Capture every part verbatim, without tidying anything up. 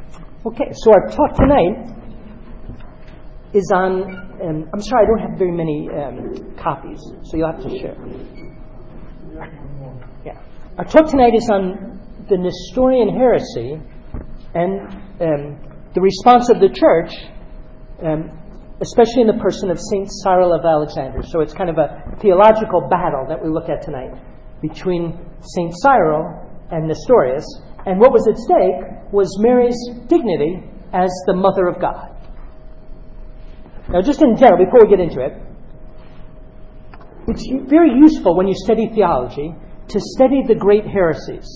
Okay, so our talk tonight is on, um, I'm sorry I don't have very many um, copies, so you'll have to share. Yeah. Our talk tonight is on the Nestorian heresy and um, the response of the church, um, especially in the person of Saint Cyril of Alexandria. So it's kind of a theological battle that we look at tonight between Saint Cyril and Nestorius. And what was at stake was Mary's dignity as the Mother of God. Now, just in general, before we get into it, it's very useful when you study theology to study the great heresies.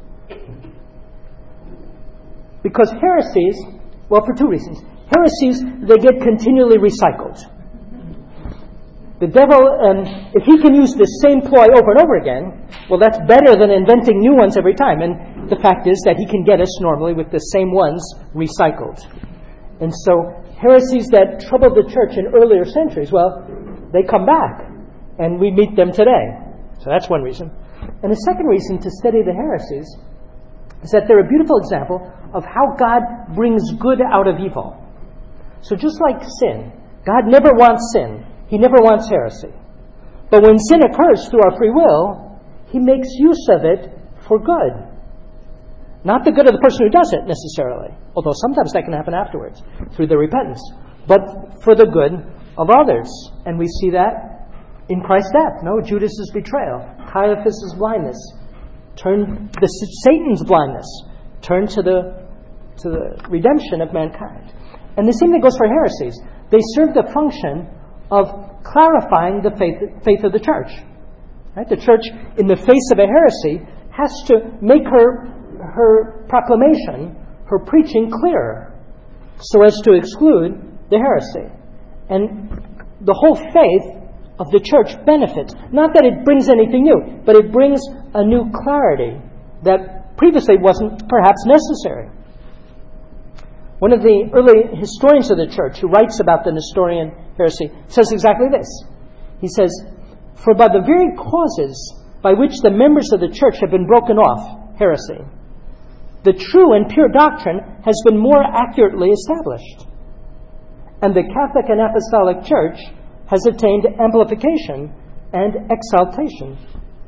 Because heresies, well, for two reasons. Heresies, they get continually recycled. The devil, um, if he can use the same ploy over and over again, well, that's better than inventing new ones every time. And the fact is that he can get us normally with the same ones recycled. And so heresies that troubled the church in earlier centuries, well, they come back, and we meet them today. So that's one reason. And the second reason to study the heresies is that they're a beautiful example of how God brings good out of evil. So just like sin, God never wants sin. He never wants heresy. But when sin occurs through our free will, He makes use of it for good. Not the good of the person who does it, necessarily, although sometimes that can happen afterwards, through their repentance, but for the good of others. And we see that in Christ's death. No, Judas's betrayal, Caiaphas' blindness, turn the Satan's blindness, turn to the to the redemption of mankind. And the same thing goes for heresies. They serve the function of clarifying the faith, faith of the church. Right? The church, in the face of a heresy, has to make her her proclamation, her preaching clearer, so as to exclude the heresy. And the whole faith of the church benefits. Not that it brings anything new, but it brings a new clarity that previously wasn't perhaps necessary. One of the early historians of the church who writes about the Nestorian heresy says exactly this. He says, "For by the very causes by which the members of the church have been broken off heresy, the true and pure doctrine has been more accurately established, and the Catholic and Apostolic Church has attained amplification and exaltation."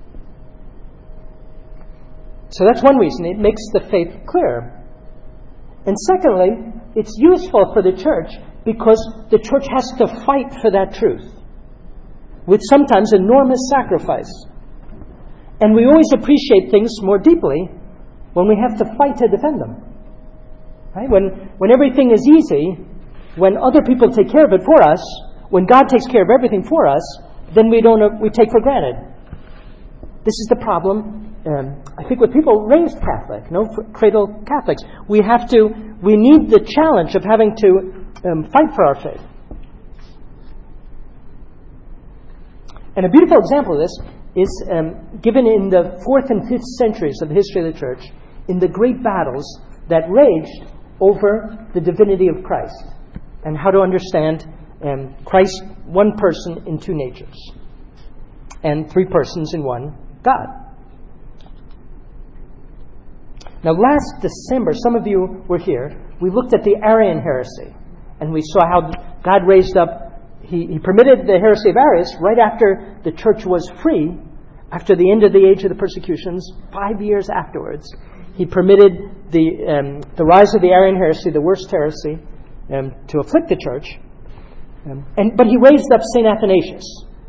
So that's one reason. It makes the faith clear. And secondly, it's useful for the church because the church has to fight for that truth with sometimes enormous sacrifice. And we always appreciate things more deeply when we have to fight to defend them. Right? When, when everything is easy, when other people take care of it for us, when God takes care of everything for us, then we don't we take for granted. This is the problem, um, I think, with people raised Catholic, no cradle Catholics. We have to, we need the challenge of having to um, fight for our faith. And a beautiful example of this is um, given in the fourth and fifth centuries of the history of the church, in the great battles that raged over the divinity of Christ and how to understand um, Christ, one person in two natures, and three persons in one God. Now, last December, some of you were here, we looked at the Arian heresy, and we saw how God raised up, he, he permitted the heresy of Arius right after the church was free, after the end of the age of the persecutions, five years afterwards. He permitted the um, the rise of the Arian heresy, the worst heresy, um, to afflict the church. Um, and but he raised up Saint Athanasius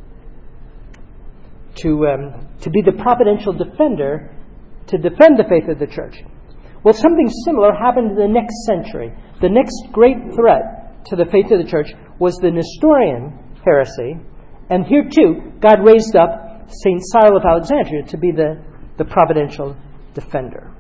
to um, to be the providential defender, to defend the faith of the church. Well, something similar happened in the next century. The next great threat to the faith of the church was the Nestorian heresy. And here too, God raised up Saint Cyril of Alexandria to be the, the providential defender.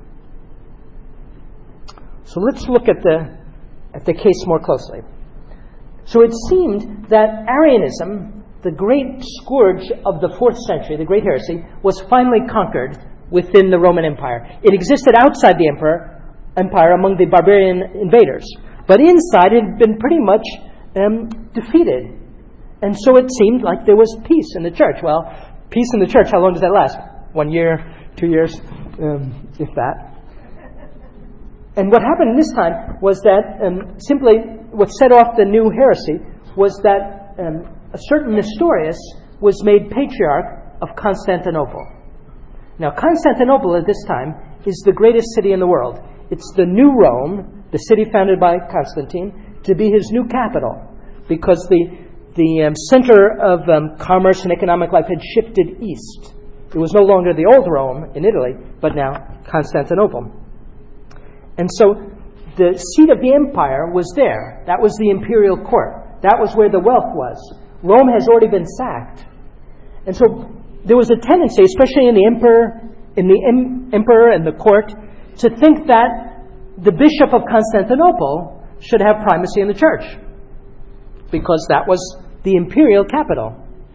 So let's look at the at the case more closely. So it seemed that Arianism, the great scourge of the fourth century, the great heresy, was finally conquered within the Roman Empire. It existed outside the emperor, empire among the barbarian invaders, but inside it had been pretty much um, defeated. And so it seemed like there was peace in the church. Well, peace in the church, how long does that last? One year, two years, um, if that. And what happened this time was that um, simply what set off the new heresy was that um, a certain Nestorius was made patriarch of Constantinople. Now, Constantinople at this time is the greatest city in the world. It's the new Rome, the city founded by Constantine, to be his new capital, because the the um, center of um, commerce and economic life had shifted east. It was no longer the old Rome in Italy, but now Constantinople. And so the seat of the empire was there. That was the imperial court. That was where the wealth was. Rome has already been sacked. And so there was a tendency, especially in the emperor, in the em- emperor and the court, to think that the bishop of Constantinople should have primacy in the church, because that was the imperial capital.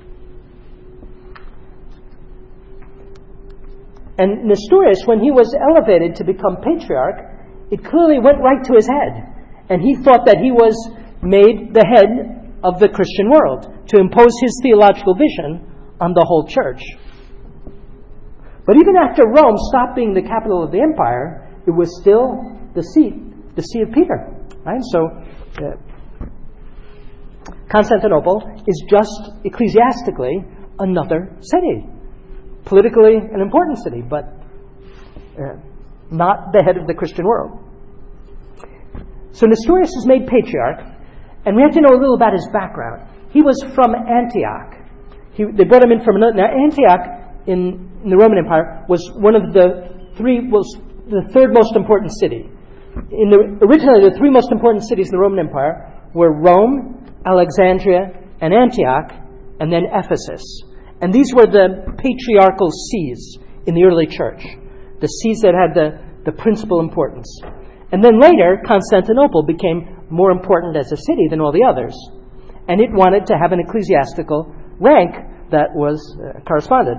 And Nestorius, when he was elevated to become patriarch, it clearly went right to his head. And he thought that he was made the head of the Christian world, to impose his theological vision on the whole church. But even after Rome stopped being the capital of the empire, it was still the seat, the see of Peter. Right? So uh, Constantinople is just ecclesiastically another city. Politically an important city, but uh, not the head of the Christian world. So Nestorius is made patriarch, and we have to know a little about his background. He was from Antioch. He, they brought him in from another. Now, Antioch in, in the Roman Empire was one of the three, was the third most important city. In the, originally, the three most important cities in the Roman Empire were Rome, Alexandria, and Antioch, and then Ephesus. And these were the patriarchal sees in the early church, the sees that had the, the principal importance. And then later, Constantinople became more important as a city than all the others. And it wanted to have an ecclesiastical rank that was uh, corresponded.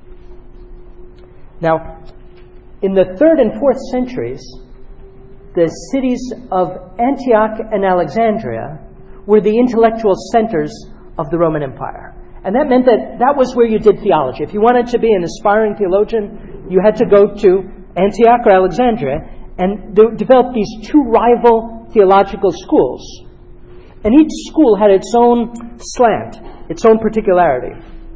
Now, in the third and fourth centuries, the cities of Antioch and Alexandria were the intellectual centers of the Roman Empire. And that meant that that was where you did theology. If you wanted to be an aspiring theologian, you had to go to Antioch or Alexandria and de- develop these two rival theological schools. And each school had its own slant, its own particularity.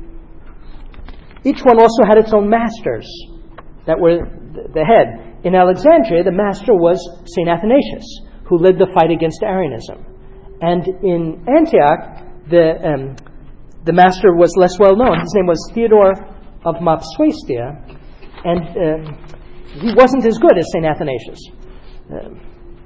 Each one also had its own masters that were the head. In Alexandria, the master was Saint Athanasius, who led the fight against Arianism. And in Antioch, the um, the master was less well known. His name was Theodore of Mopsuestia, and um, he wasn't as good as Saint Athanasius. Um,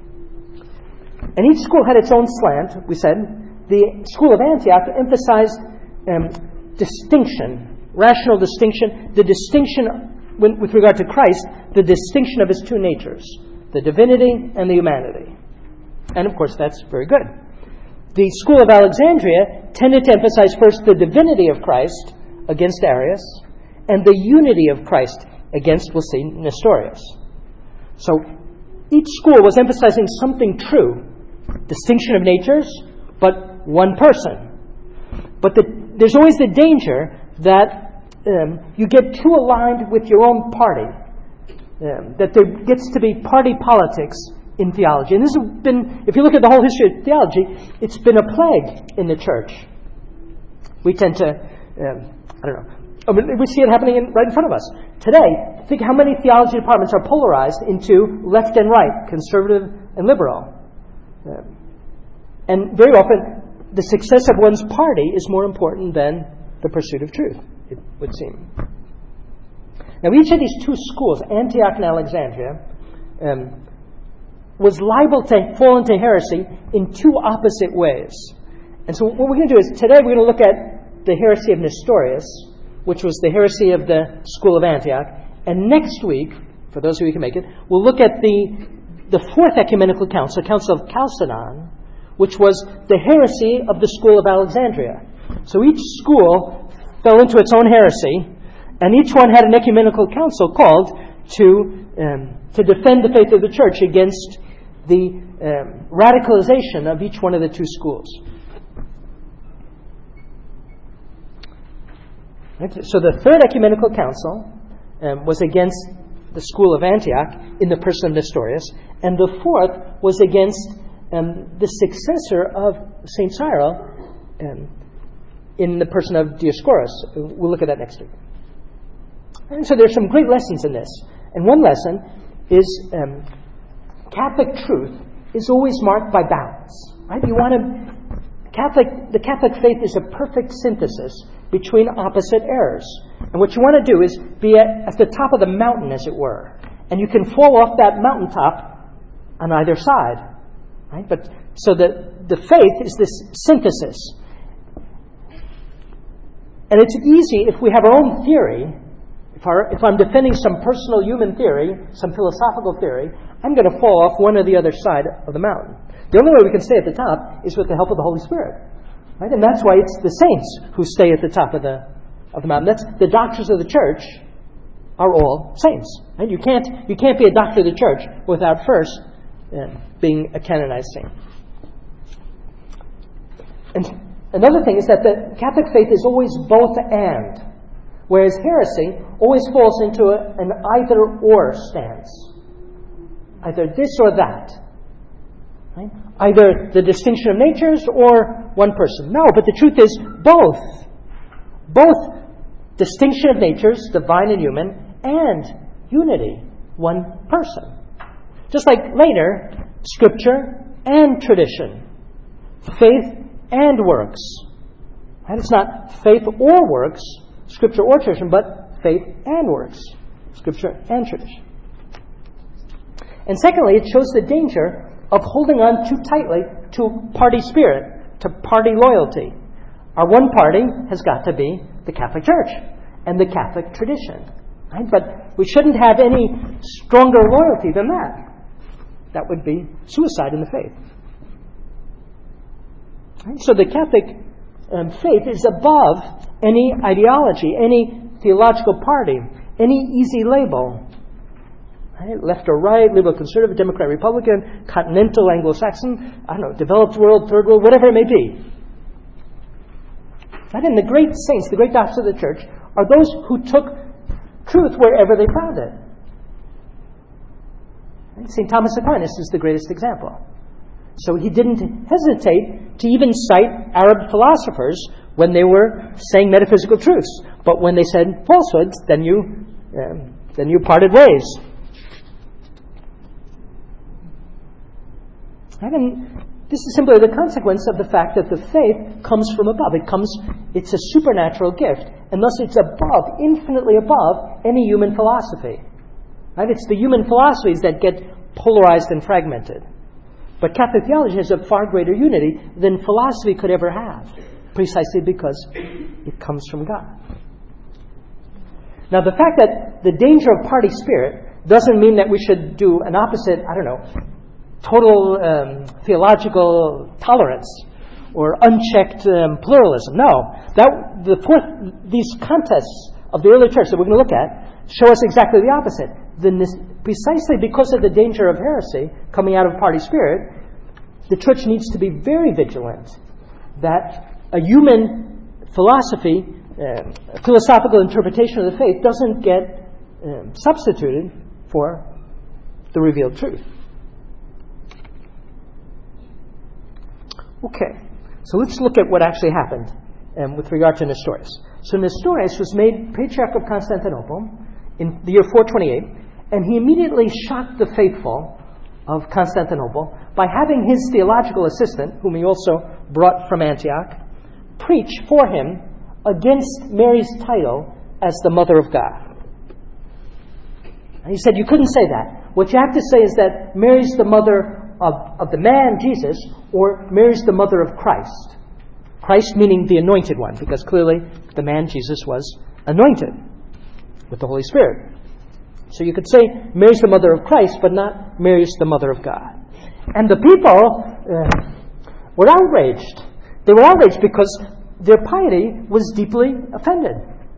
and each school had its own slant, we said. The school of Antioch emphasized um, distinction, rational distinction, the distinction when, with regard to Christ, the distinction of his two natures, the divinity and the humanity. And of course, that's very good. The school of Alexandria tended to emphasize first the divinity of Christ against Arius, and the unity of Christ against, we'll see, Nestorius. So each school was emphasizing something true, distinction of natures, but one person. But the, there's always the danger that um, you get too aligned with your own party, um, that there gets to be party politics in theology. And this has been, if you look at the whole history of theology, it's been a plague in the church. We tend to, um, I don't know, I mean, we see it happening in, right in front of us. Today, think how many theology departments are polarized into left and right, conservative and liberal. Um, and very often, the success of one's party is more important than the pursuit of truth, it would seem. Now, each of these two schools, Antioch and Alexandria, um, was liable to fall into heresy in two opposite ways. And so what we're going to do is, today we're going to look at the heresy of Nestorius, which was the heresy of the school of Antioch. And next week, for those of you who can make it, we'll look at the, the Fourth Ecumenical Council, the Council of Chalcedon, which was the heresy of the school of Alexandria. So each school fell into its own heresy, and each one had an ecumenical council called to, um, to defend the faith of the church against the um, radicalization of each one of the two schools. Right? So the Third Ecumenical Council um, was against the school of Antioch in the person of Nestorius, and the fourth was against um, the successor of Saint Cyril um, in the person of Dioscorus. We'll look at that next week. And so there's some great lessons in this. And one lesson is um, Catholic truth is always marked by balance. Right? You want to Catholic. The Catholic faith is a perfect synthesis between opposite errors. And what you want to do is be at, at the top of the mountain, as it were. And you can fall off that mountaintop on either side. Right? But so the, the faith is this synthesis. And it's easy if we have our own theory. If, our, if I'm defending some personal human theory, some philosophical theory, I'm going to fall off one or the other side of the mountain. The only way we can stay at the top is with the help of the Holy Spirit. Right? And that's why it's the saints who stay at the top of the of the mountain. That's the doctors of the church are all saints. Right? You can't you can't be a doctor of the church without first uh, being a canonized saint. And another thing is that the Catholic faith is always both and, whereas heresy always falls into a, an either-or stance. Either this or that. Right? Either the distinction of natures or one person. No, but the truth is both. Both distinction of natures, divine and human, and unity, one person. Just like later, Scripture and tradition. Faith and works. Right? It's not faith or works, Scripture or tradition, but faith and works, Scripture and tradition. And secondly, it shows the danger of holding on too tightly to party spirit, to party loyalty. Our one party has got to be the Catholic Church and the Catholic tradition. Right? But we shouldn't have any stronger loyalty than that. That would be suicide in the faith. Right? So the Catholic um, faith is above any ideology, any theological party, any easy label. Right? Left or right, liberal, conservative, Democrat, Republican, continental, Anglo-Saxon, I don't know, developed world, third world, whatever it may be. Right? And the great saints, the great doctors of the church, are those who took truth wherever they found it. Right? Saint Thomas Aquinas is the greatest example. So he didn't hesitate to even cite Arab philosophers when they were saying metaphysical truths. But when they said falsehoods, then you, um, then you parted ways. And this is simply the consequence of the fact that the faith comes from above. It comes, it's a supernatural gift, and thus it's above, infinitely above, any human philosophy. Right? It's the human philosophies that get polarized and fragmented. But Catholic theology has a far greater unity than philosophy could ever have, precisely because it comes from God. Now, the fact that the danger of party spirit doesn't mean that we should do an opposite, I don't know, total um, theological tolerance or unchecked um, pluralism. No, that the fourth, these contests of the early church that we're going to look at show us exactly the opposite. The, precisely because of the danger of heresy coming out of party spirit, the church needs to be very vigilant that a human philosophy, uh, a philosophical interpretation of the faith doesn't get um, substituted for the revealed truth. Okay, so let's look at what actually happened um, with regard to Nestorius. So Nestorius was made Patriarch of Constantinople in the year four twenty-eight, and he immediately shocked the faithful of Constantinople by having his theological assistant, whom he also brought from Antioch, preach for him against Mary's title as the Mother of God. And he said, you couldn't say that. What you have to say is that Mary's the mother of, of the man, Jesus, or Mary's the mother of Christ. Christ meaning the anointed one, because clearly the man, Jesus, was anointed with the Holy Spirit. So you could say Mary's the mother of Christ, but not Mary's the mother of God. And the people uh, were outraged. They were outraged because their piety was deeply offended.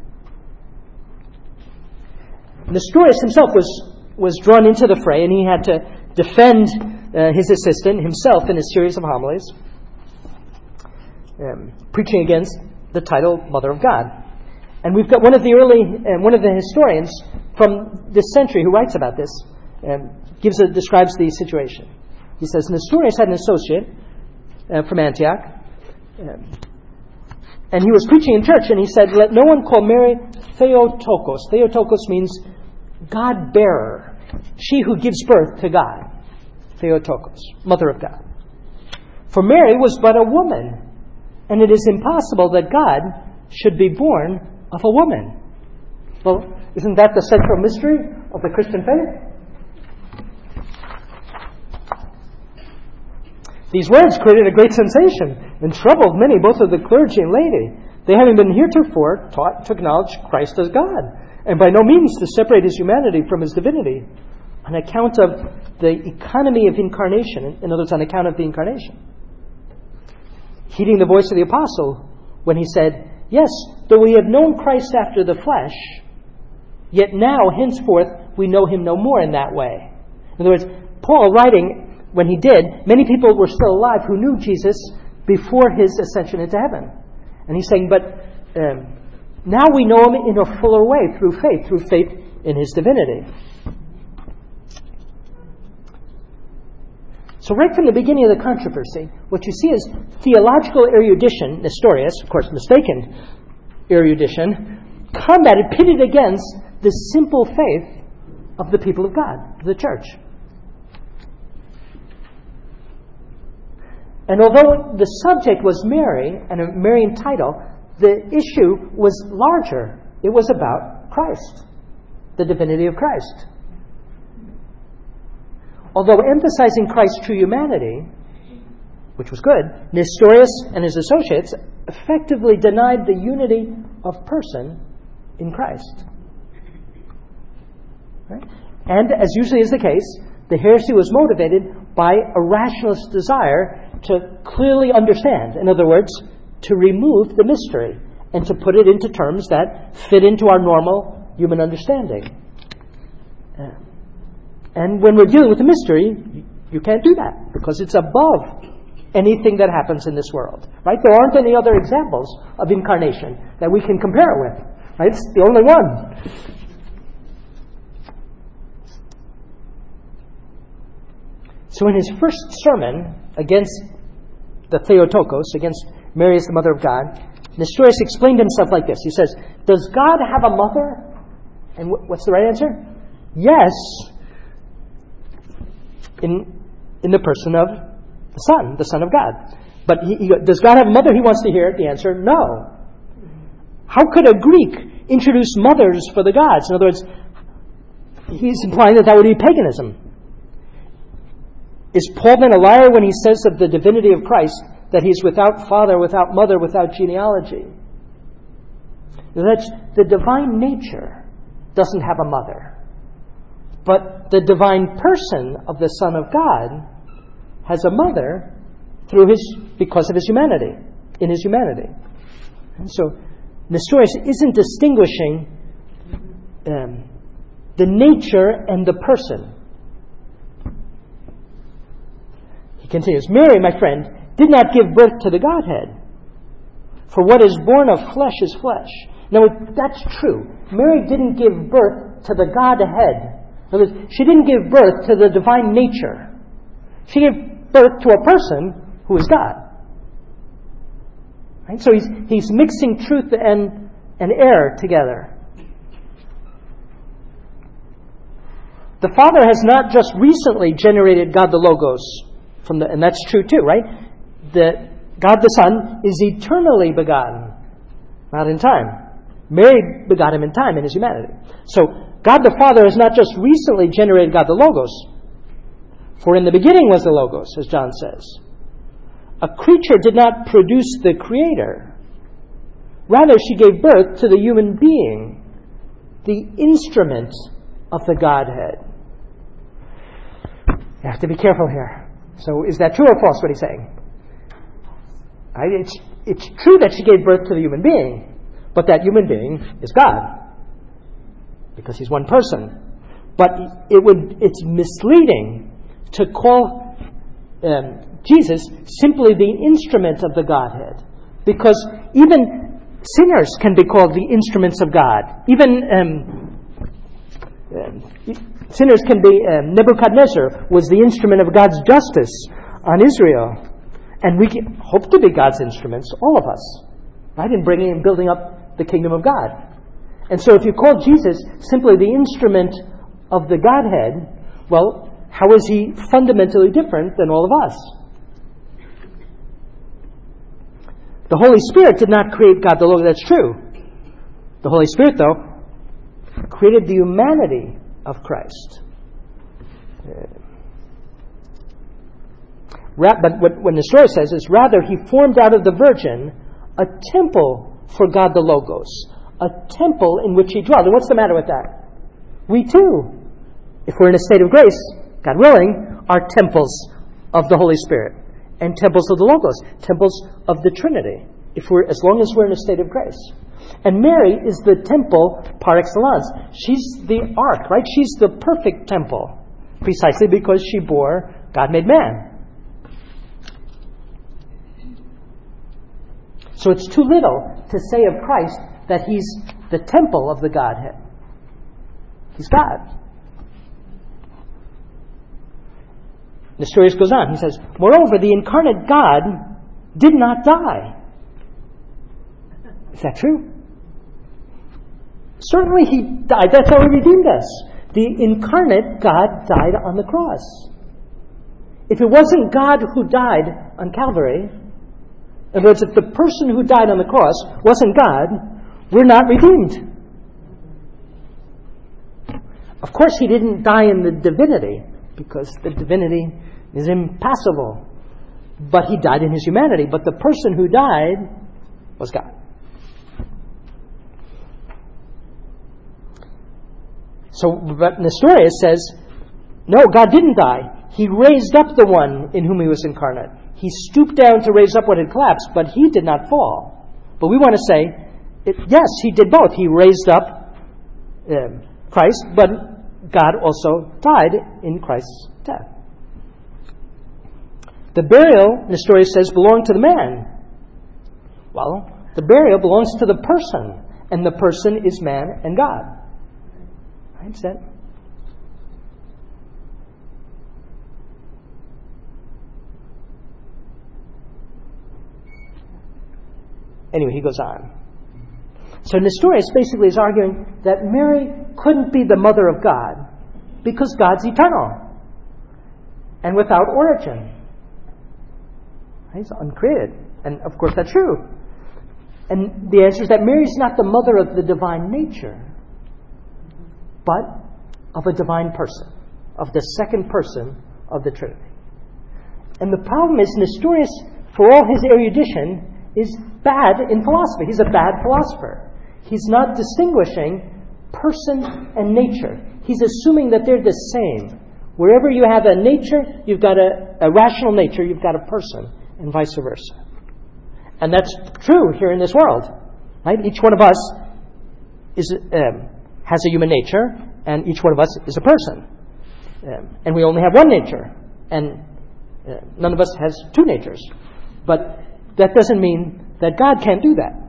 Nestorius himself was, was drawn into the fray, and he had to defend uh, his assistant himself in a series of homilies, um, preaching against the title Mother of God. And we've got one of the early, uh, one of the historians from this century who writes about this, um, gives a, describes the situation. He says, Nestorius had an associate uh, from Antioch, um, and he was preaching in church, and he said, let no one call Mary Theotokos. Theotokos means God-bearer, she who gives birth to God. Theotokos, mother of God. For Mary was but a woman, and it is impossible that God should be born of a woman. Well, isn't that the central mystery of the Christian faith? These words created a great sensation and troubled many, both of the clergy and laity. They, having been heretofore taught to acknowledge Christ as God, and by no means to separate his humanity from his divinity, on account of the economy of incarnation, in other words, on account of the incarnation. Heeding the voice of the apostle when he said, yes, though we have known Christ after the flesh, yet now, henceforth, we know him no more in that way. In other words, Paul writing, when he did, many people were still alive who knew Jesus before his ascension into heaven. And he's saying, but um, now we know him in a fuller way through faith, through faith in his divinity. So right from the beginning of the controversy, what you see is theological erudition, Nestorius, of course mistaken erudition, combated, pitted against the simple faith of the people of God, of the church. And although the subject was Mary, and a Marian title, the issue was larger. It was about Christ, the divinity of Christ. Although emphasizing Christ's true humanity, which was good, Nestorius and his associates effectively denied the unity of person in Christ. Right? And as usually is the case, the heresy was motivated by a rationalist desire to clearly understand. In other words, to remove the mystery and to put it into terms that fit into our normal human understanding. Uh, and when we're dealing with a mystery, you can't do that because it's above anything that happens in this world. Right? There aren't any other examples of incarnation that we can compare it with. Right? It's the only one. So in his first sermon against the Theotokos, against Mary as the mother of God, Nestorius explained himself like this. He says, does God have a mother? And what's the right answer? Yes, in in the person of the Son, the Son of God. But he, he, does God have a mother? He wants to hear the answer, no. How could a Greek introduce mothers for the gods? In other words, he's implying that that would be paganism. Is Paul then a liar when he says of the divinity of Christ that he's without father, without mother, without genealogy? That the divine nature doesn't have a mother. But the divine person of the Son of God has a mother through his because of his humanity, in his humanity. And so Nestorius isn't distinguishing um, the nature and the person. Continues, Mary, my friend, did not give birth to the Godhead. For what is born of flesh is flesh. Now, that's true. Mary didn't give birth to the Godhead. In other words, she didn't give birth to the divine nature. She gave birth to a person who is God. Right? So he's he's mixing truth and, and error together. The Father has not just recently generated God the Logos, from the, and that's true too, right? The God the Son is eternally begotten, not in time. Mary begot him in time in his humanity. So God the Father has not just recently generated God the Logos, for in the beginning was the Logos, as John says. A creature did not produce the Creator. Rather, she gave birth to the human being, the instrument of the Godhead. You have to be careful here. So is that true or false, what he's saying? Right? It's, it's true that she gave birth to the human being, but that human being is God, because he's one person. But it would it's misleading to call um, Jesus simply the instrument of the Godhead, because even sinners can be called the instruments of God. Even um, Um, sinners can be, um, Nebuchadnezzar was the instrument of God's justice on Israel. And we can hope to be God's instruments, all of us, right, in bringing and building up the kingdom of God. And so if you call Jesus simply the instrument of the Godhead, well, how is he fundamentally different than all of us? The Holy Spirit did not create God the Logos. That's true. The Holy Spirit, though, created the humanity of Christ. Uh, But what, what Nestorius says is, rather, he formed out of the Virgin a temple for God the Logos, a temple in which he dwelled. And what's the matter with that? We too, if we're in a state of grace, God willing, are temples of the Holy Spirit and temples of the Logos, temples of the Trinity, if we're, as long as we're in a state of grace. And Mary is the temple par excellence. She's the ark, right? She's the perfect temple, precisely because she bore God made man. So it's too little to say of Christ that he's the temple of the Godhead. He's God. Nestorius goes on. He says, moreover, the incarnate God did not die. Is that true? Certainly he died. That's how he redeemed us. The incarnate God died on the cross. If it wasn't God who died on Calvary, in other words, if the person who died on the cross wasn't God, we're not redeemed. Of course, he didn't die in the divinity, because the divinity is impassible. But he died in his humanity. But the person who died was God. So, but Nestorius says, no, God didn't die. He raised up the one in whom he was incarnate. He stooped down to raise up what had collapsed, but he did not fall. But we want to say, it, yes, he did both. He raised up um, Christ, but God also died in Christ's death. The burial, Nestorius says, belonged to the man. Well, the burial belongs to the person, and the person is man and God. I understand. Anyway, he goes on. So Nestorius basically is arguing that Mary couldn't be the mother of God because God's eternal and without origin. He's uncreated. And of course that's true. And the answer is that Mary's not the mother of the divine nature, but of a divine person, of the second person of the Trinity. And the problem is Nestorius, for all his erudition, is bad in philosophy. He's a bad philosopher. He's not distinguishing person and nature. He's assuming that they're the same. Wherever you have a nature, you've got a, a rational nature, you've got a person, and vice versa. And that's true here in this world. Right? Each one of us is um, has a human nature, and each one of us is a person. Um, and we only have one nature, and uh, none of us has two natures. But that doesn't mean that God can't do that.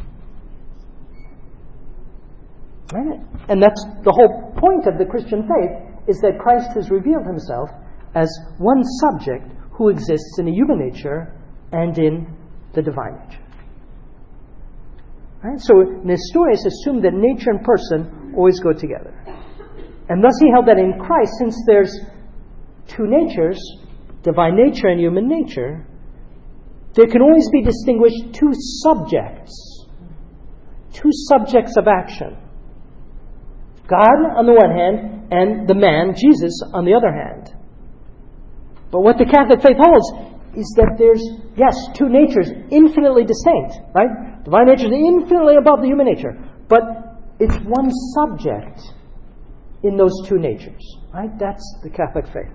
Right? And that's the whole point of the Christian faith, is that Christ has revealed himself as one subject who exists in a human nature and in the divine nature. Right? So Nestorius assumed that nature and person always go together. And thus he held that in Christ, since there's two natures, divine nature and human nature, there can always be distinguished two subjects, two subjects of action. God on the one hand, and the man, Jesus, on the other hand. But what the Catholic faith holds is that there's, yes, two natures, infinitely distinct, right? Divine nature is infinitely above the human nature. But it's one subject in those two natures, right? That's the Catholic faith.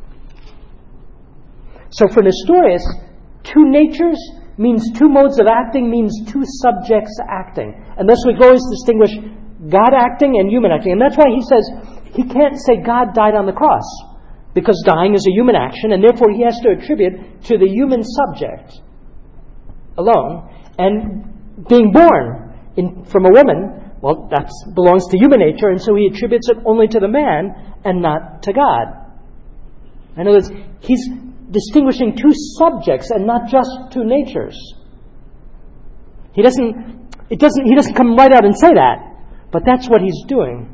So for Nestorius, two natures means two modes of acting, means two subjects acting. And thus we always distinguish God acting and human acting. And that's why he says he can't say God died on the cross, because dying is a human action, and therefore he has to attribute to the human subject alone. And being born in, from a woman, well, that belongs to human nature, and so he attributes it only to the man and not to God. In other words, he's distinguishing two subjects and not just two natures. He doesn't, it doesn't, he doesn't come right out and say that, but that's what he's doing.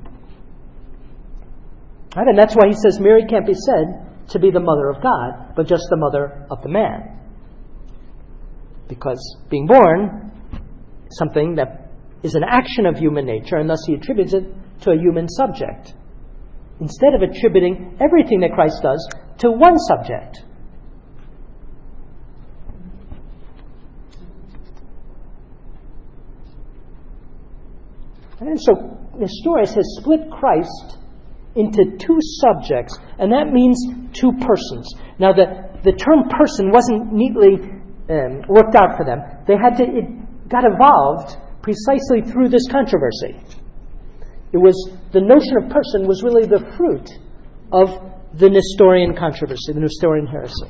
Right? And that's why he says Mary can't be said to be the mother of God, but just the mother of the man. Because being born is something that is an action of human nature, and thus he attributes it to a human subject, instead of attributing everything that Christ does to one subject. And so Nestorius has split Christ into two subjects, and that means two persons. Now, the, the term person wasn't neatly um, worked out for them. They had to, it got evolved precisely through this controversy. It was, the notion of person was really the fruit of the Nestorian controversy, the Nestorian heresy.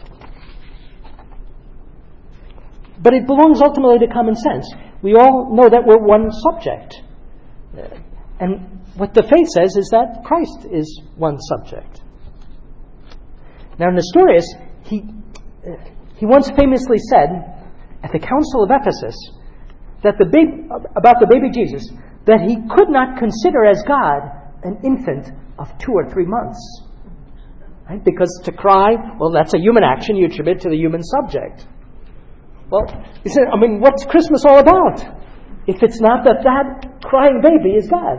But it belongs ultimately to common sense. We all know that we're one subject. And what the faith says is that Christ is one subject. Now, Nestorius, he, he once famously said at the Council of Ephesus that the baby, about the baby Jesus, that he could not consider as God an infant of two or three months. Right? Because to cry, well, that's a human action you attribute to the human subject. Well, he said, I mean, what's Christmas all about if it's not that that crying baby is God?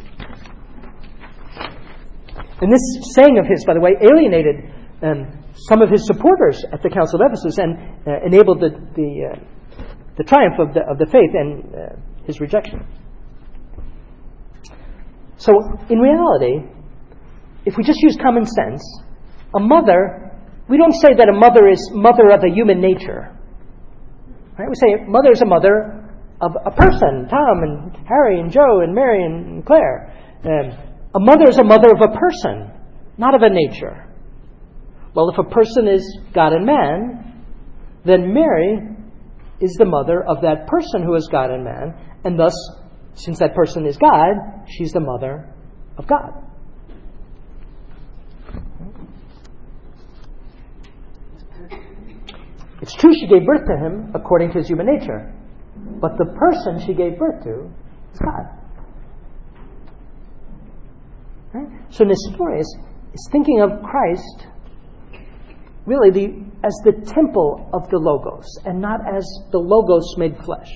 And this saying of his, by the way, alienated um, some of his supporters at the Council of Ephesus and uh, enabled the the, uh, the triumph of the of the faith and uh, his rejection. So, in reality, if we just use common sense, a mother, we don't say that a mother is mother of a human nature. Right? We say mother is a mother of a person, Tom and Harry and Joe and Mary and Claire. Um, a mother is a mother of a person, not of a nature. Well, if a person is God and man, then Mary is the mother of that person who is God and man, and thus, since that person is God, she's the mother of God. It's true she gave birth to him according to his human nature, but the person she gave birth to is God. Right? So Nestorius is thinking of Christ really the, as the temple of the Logos, and not as the Logos made flesh.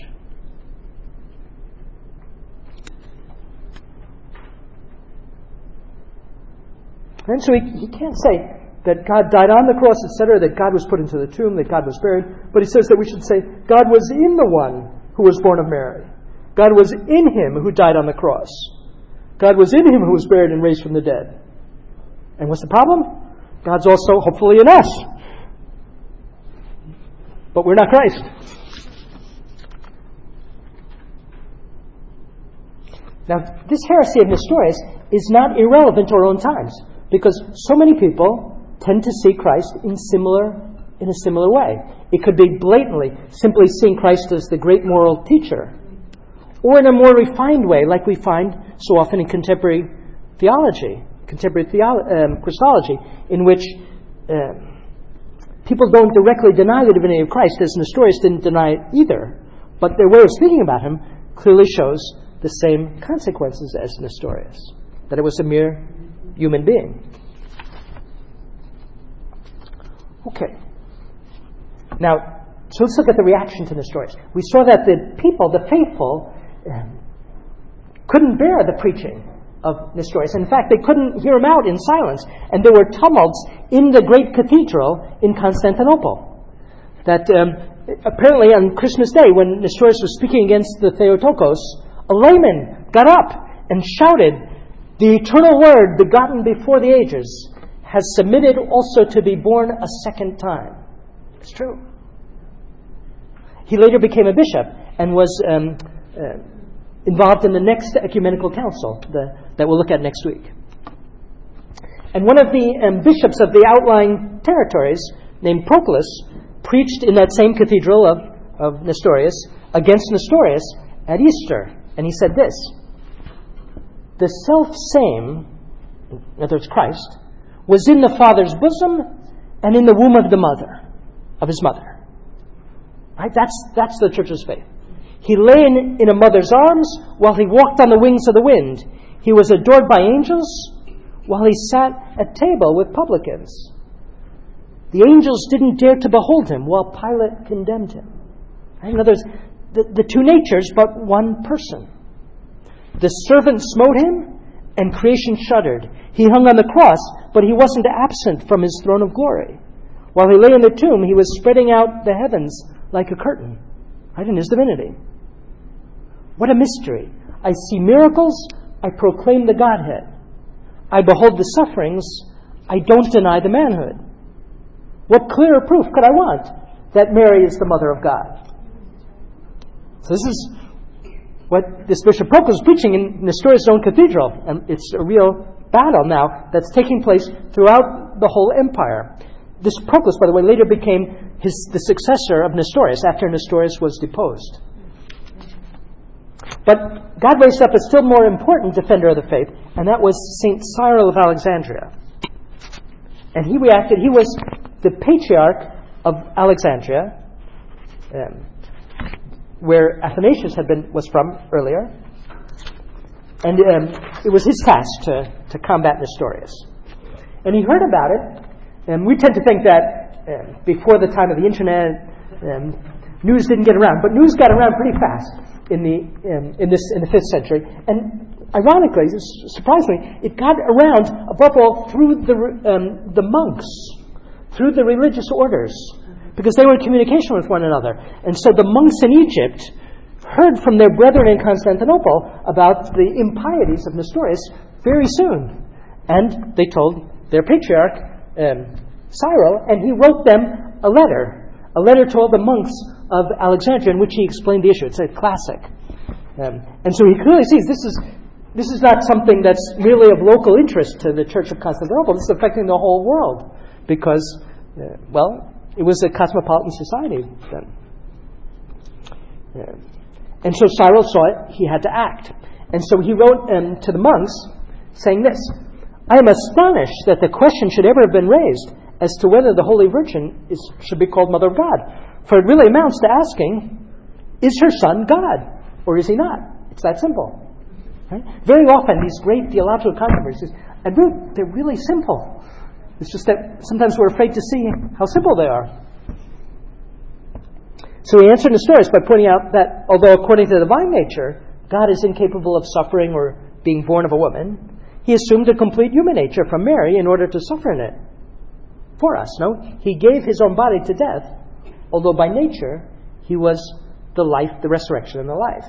And so he, he can't say that God died on the cross, et cetera, that God was put into the tomb, that God was buried, but he says that we should say God was in the one who was born of Mary. God was in him who died on the cross. God was in him who was buried and raised from the dead. And what's the problem? God's also hopefully in us. But we're not Christ. Now, this heresy of Nestorius is not irrelevant to our own times, because so many people tend to see Christ in similar in a similar way. It could be blatantly simply seeing Christ as the great moral teacher, or in a more refined way, like we find so often in contemporary theology, contemporary theolo- um, Christology, in which um, people don't directly deny the divinity of Christ, as Nestorius didn't deny it either, but their way of speaking about him clearly shows the same consequences as Nestorius, that it was a mere human being. Okay. Now, so let's look at the reaction to Nestorius. We saw that the people, the faithful, um, couldn't bear the preaching of Nestorius. In fact, they couldn't hear him out in silence. And there were tumults in the great cathedral in Constantinople. That um, apparently on Christmas Day, when Nestorius was speaking against the Theotokos, a layman got up and shouted, "The eternal word, begotten before the ages, has submitted also to be born a second time." It's true. He later became a bishop and was um, uh, involved in the next ecumenical council the, that we'll look at next week. And one of the um, bishops of the outlying territories, named Proclus, preached in that same cathedral of, of Nestorius against Nestorius at Easter. And he said this: the self-same, in other words, Christ, was in the Father's bosom and in the womb of the mother, of his mother. Right? That's, that's the church's faith. He lay in, in a mother's arms while he walked on the wings of the wind. He was adored by angels while he sat at table with publicans. The angels didn't dare to behold him while Pilate condemned him. Right? In other words, the, the two natures, but one person. The servant smote him, and creation shuddered. He hung on the cross, but he wasn't absent from his throne of glory. While he lay in the tomb, he was spreading out the heavens like a curtain, right, in his divinity. What a mystery. I see miracles, I proclaim the Godhead. I behold the sufferings, I don't deny the manhood. What clearer proof could I want that Mary is the mother of God? So this is what this Bishop Proclus is preaching in Nestorius' own cathedral, and it's a real battle now that's taking place throughout the whole empire. This Proclus, by the way, later became his, the successor of Nestorius after Nestorius was deposed. But God raised up a still more important defender of the faith, and that was Saint Cyril of Alexandria. And he reacted, he was the patriarch of Alexandria, um, where Athanasius had been was from earlier. And um, it was his task to, to combat Nestorius. And he heard about it, and we tend to think that uh, before the time of the internet, um, news didn't get around. But news got around pretty fast in the um, in this in the fifth century. And ironically, surprisingly, it got around above all through the um, the monks, through the religious orders, because they were in communication with one another. And so the monks in Egypt heard from their brethren in Constantinople about the impieties of Nestorius very soon. And they told their patriarch, um, Cyril, and he wrote them a letter, a letter to all the monks of Alexandria in which he explained the issue. It's a classic. Um, and so he clearly sees this is this is not something that's merely of local interest to the Church of Constantinople. This is affecting the whole world because, uh, well, it was a cosmopolitan society then. Yeah. And so Cyril saw it, he had to act. And so he wrote um, to the monks saying this, I am astonished that the question should ever have been raised as to whether the Holy Virgin is, should be called Mother of God. For it really amounts to asking, is her son God, or is he not? It's that simple. Right? Very often these great theological controversies, and they're really simple. It's just that sometimes we're afraid to see how simple they are. So he answered Nestorius by pointing out that although according to the divine nature, God is incapable of suffering or being born of a woman, he assumed a complete human nature from Mary in order to suffer in it for us. No, he gave his own body to death, although by nature he was the life, the resurrection, and the life.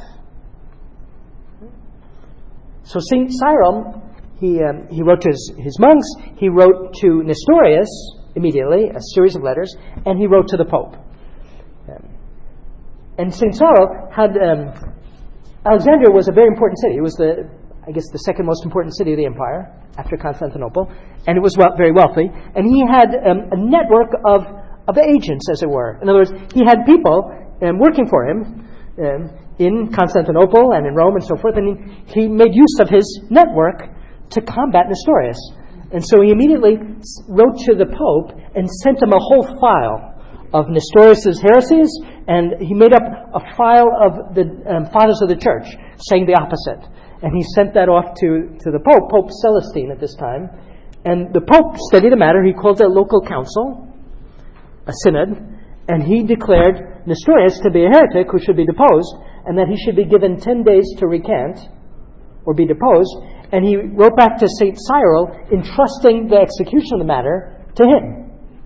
So Saint Cyril, he um, he wrote to his, his monks, he wrote to Nestorius immediately, a series of letters, and he wrote to the Pope. Um, and Saint Cyril had, um, Alexandria was a very important city. It was the, I guess, the second most important city of the empire after Constantinople, and it was well, very wealthy. And he had um, a network of, of agents, as it were. In other words, he had people um, working for him um, in Constantinople and in Rome and so forth, and he, he made use of his network to combat Nestorius. And so he immediately wrote to the Pope and sent him a whole file of Nestorius' heresies, and he made up a file of the um, fathers of the church saying the opposite. And he sent that off to, to the Pope, Pope Celestine at this time. And the Pope studied the matter. He called a local council, a synod, and he declared Nestorius to be a heretic who should be deposed, and that he should be given ten days to recant or be deposed. And he wrote back to Saint Cyril entrusting the execution of the matter to him.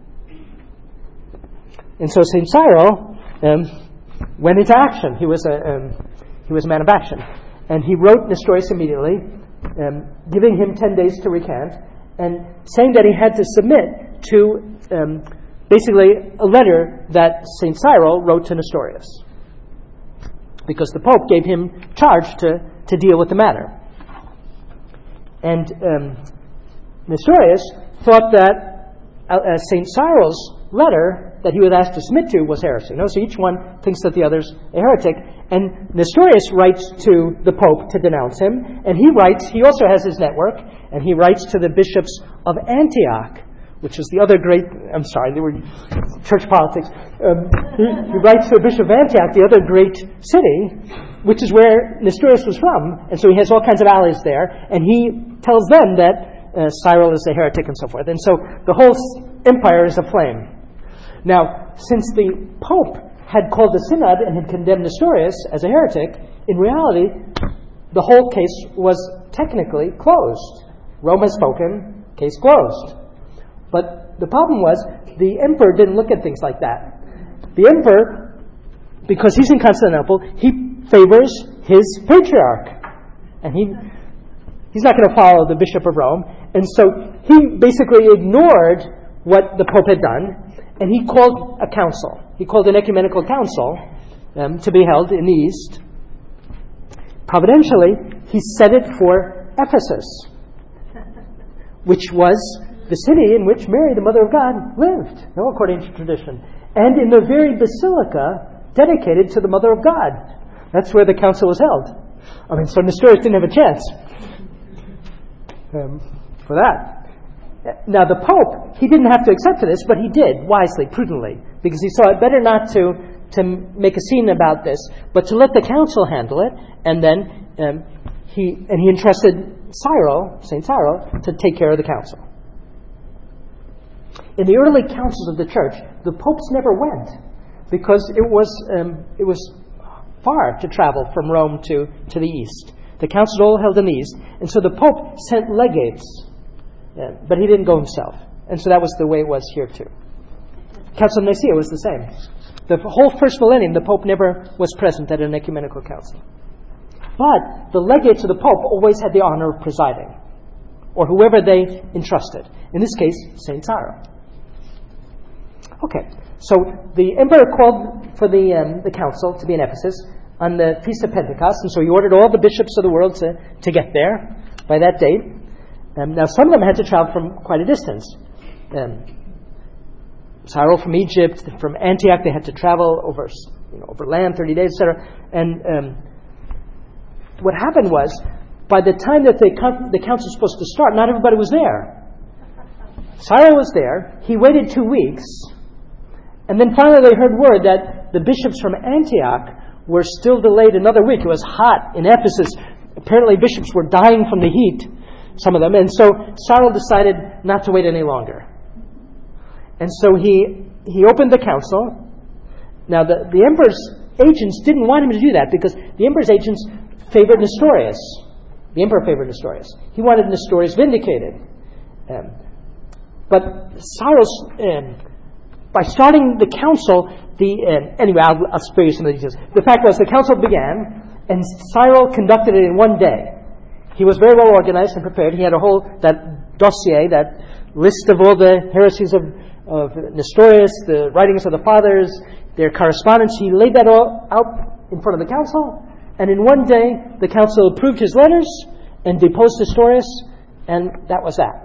And so Saint Cyril um, went into action. He was a um, he was a man of action, and he wrote Nestorius immediately, um, giving him ten days to recant, and saying that he had to submit to um, basically a letter that Saint Cyril wrote to Nestorius, because the Pope gave him charge to to deal with the matter. And um, Nestorius thought that uh, Saint Cyril's letter that he was asked to submit to was heresy. No? So each one thinks that the other's a heretic. And Nestorius writes to the Pope to denounce him, and he writes, he also has his network, and he writes to the bishops of Antioch, which is the other great, I'm sorry, they were church politics. Um, he, he writes to the bishop of Antioch, the other great city, which is where Nestorius was from, and so he has all kinds of allies there, and he tells them that uh, Cyril is a heretic and so forth. And so the whole empire is aflame. Now, since the Pope had called a synod and had condemned Nestorius as a heretic, in reality, the whole case was technically closed. Rome has spoken, case closed. But the problem was, the emperor didn't look at things like that. The emperor, because he's in Constantinople, he favors his patriarch. And he he's not going to follow the Bishop of Rome. And so he basically ignored what the Pope had done, and he called a council. He called an ecumenical council um, to be held in the East. Providentially, he set it for Ephesus, which was the city in which Mary, the Mother of God, lived, no, according to tradition. And in the very basilica dedicated to the Mother of God. That's where the council was held. I mean, so Nestorius didn't have a chance um, for that. Now, the Pope, he didn't have to accept this, but he did, wisely, prudently, because he saw it better not to, to make a scene about this, but to let the council handle it, and then um, he and he entrusted Cyril, Saint Cyril, to take care of the council. In the early councils of the church, the popes never went, because it was um, it was far to travel from Rome to, to the east. The councils all held in the east, and so the Pope sent legates. Yeah, but he didn't go himself. And so that was the way it was here too. Council of Nicaea was the same. The whole first millennium, the Pope never was present at an ecumenical council. But the legates of the Pope always had the honor of presiding, or whoever they entrusted. In this case, Saint Cyril. Okay, so the emperor called for the um, the council to be in Ephesus on the Feast of Pentecost, and so he ordered all the bishops of the world to, to get there by that date. Um, now, some of them had to travel from quite a distance. Um, Cyril from Egypt, from Antioch, they had to travel over, you know, over land, thirty days, et cetera. And um, what happened was, by the time that the, the council was supposed to start, not everybody was there. Cyril was there. He waited two weeks. And then finally they heard word that the bishops from Antioch were still delayed another week. It was hot in Ephesus. Apparently bishops were dying from the heat. Some of them. And so Cyril decided not to wait any longer. And so he he opened the council. Now, the, the emperor's agents didn't want him to do that because the emperor's agents favored Nestorius. The emperor favored Nestorius. He wanted Nestorius vindicated. Um, but Cyril's, um, by starting the council, the uh, anyway, I'll, I'll spare you some of the details. The fact was the council began, and Cyril conducted it in one day. He was very well organized and prepared. He had a whole, that dossier, that list of all the heresies of, of Nestorius, the writings of the fathers, their correspondence. He laid that all out in front of the council, and in one day, the council approved his letters and deposed Nestorius, and that was that.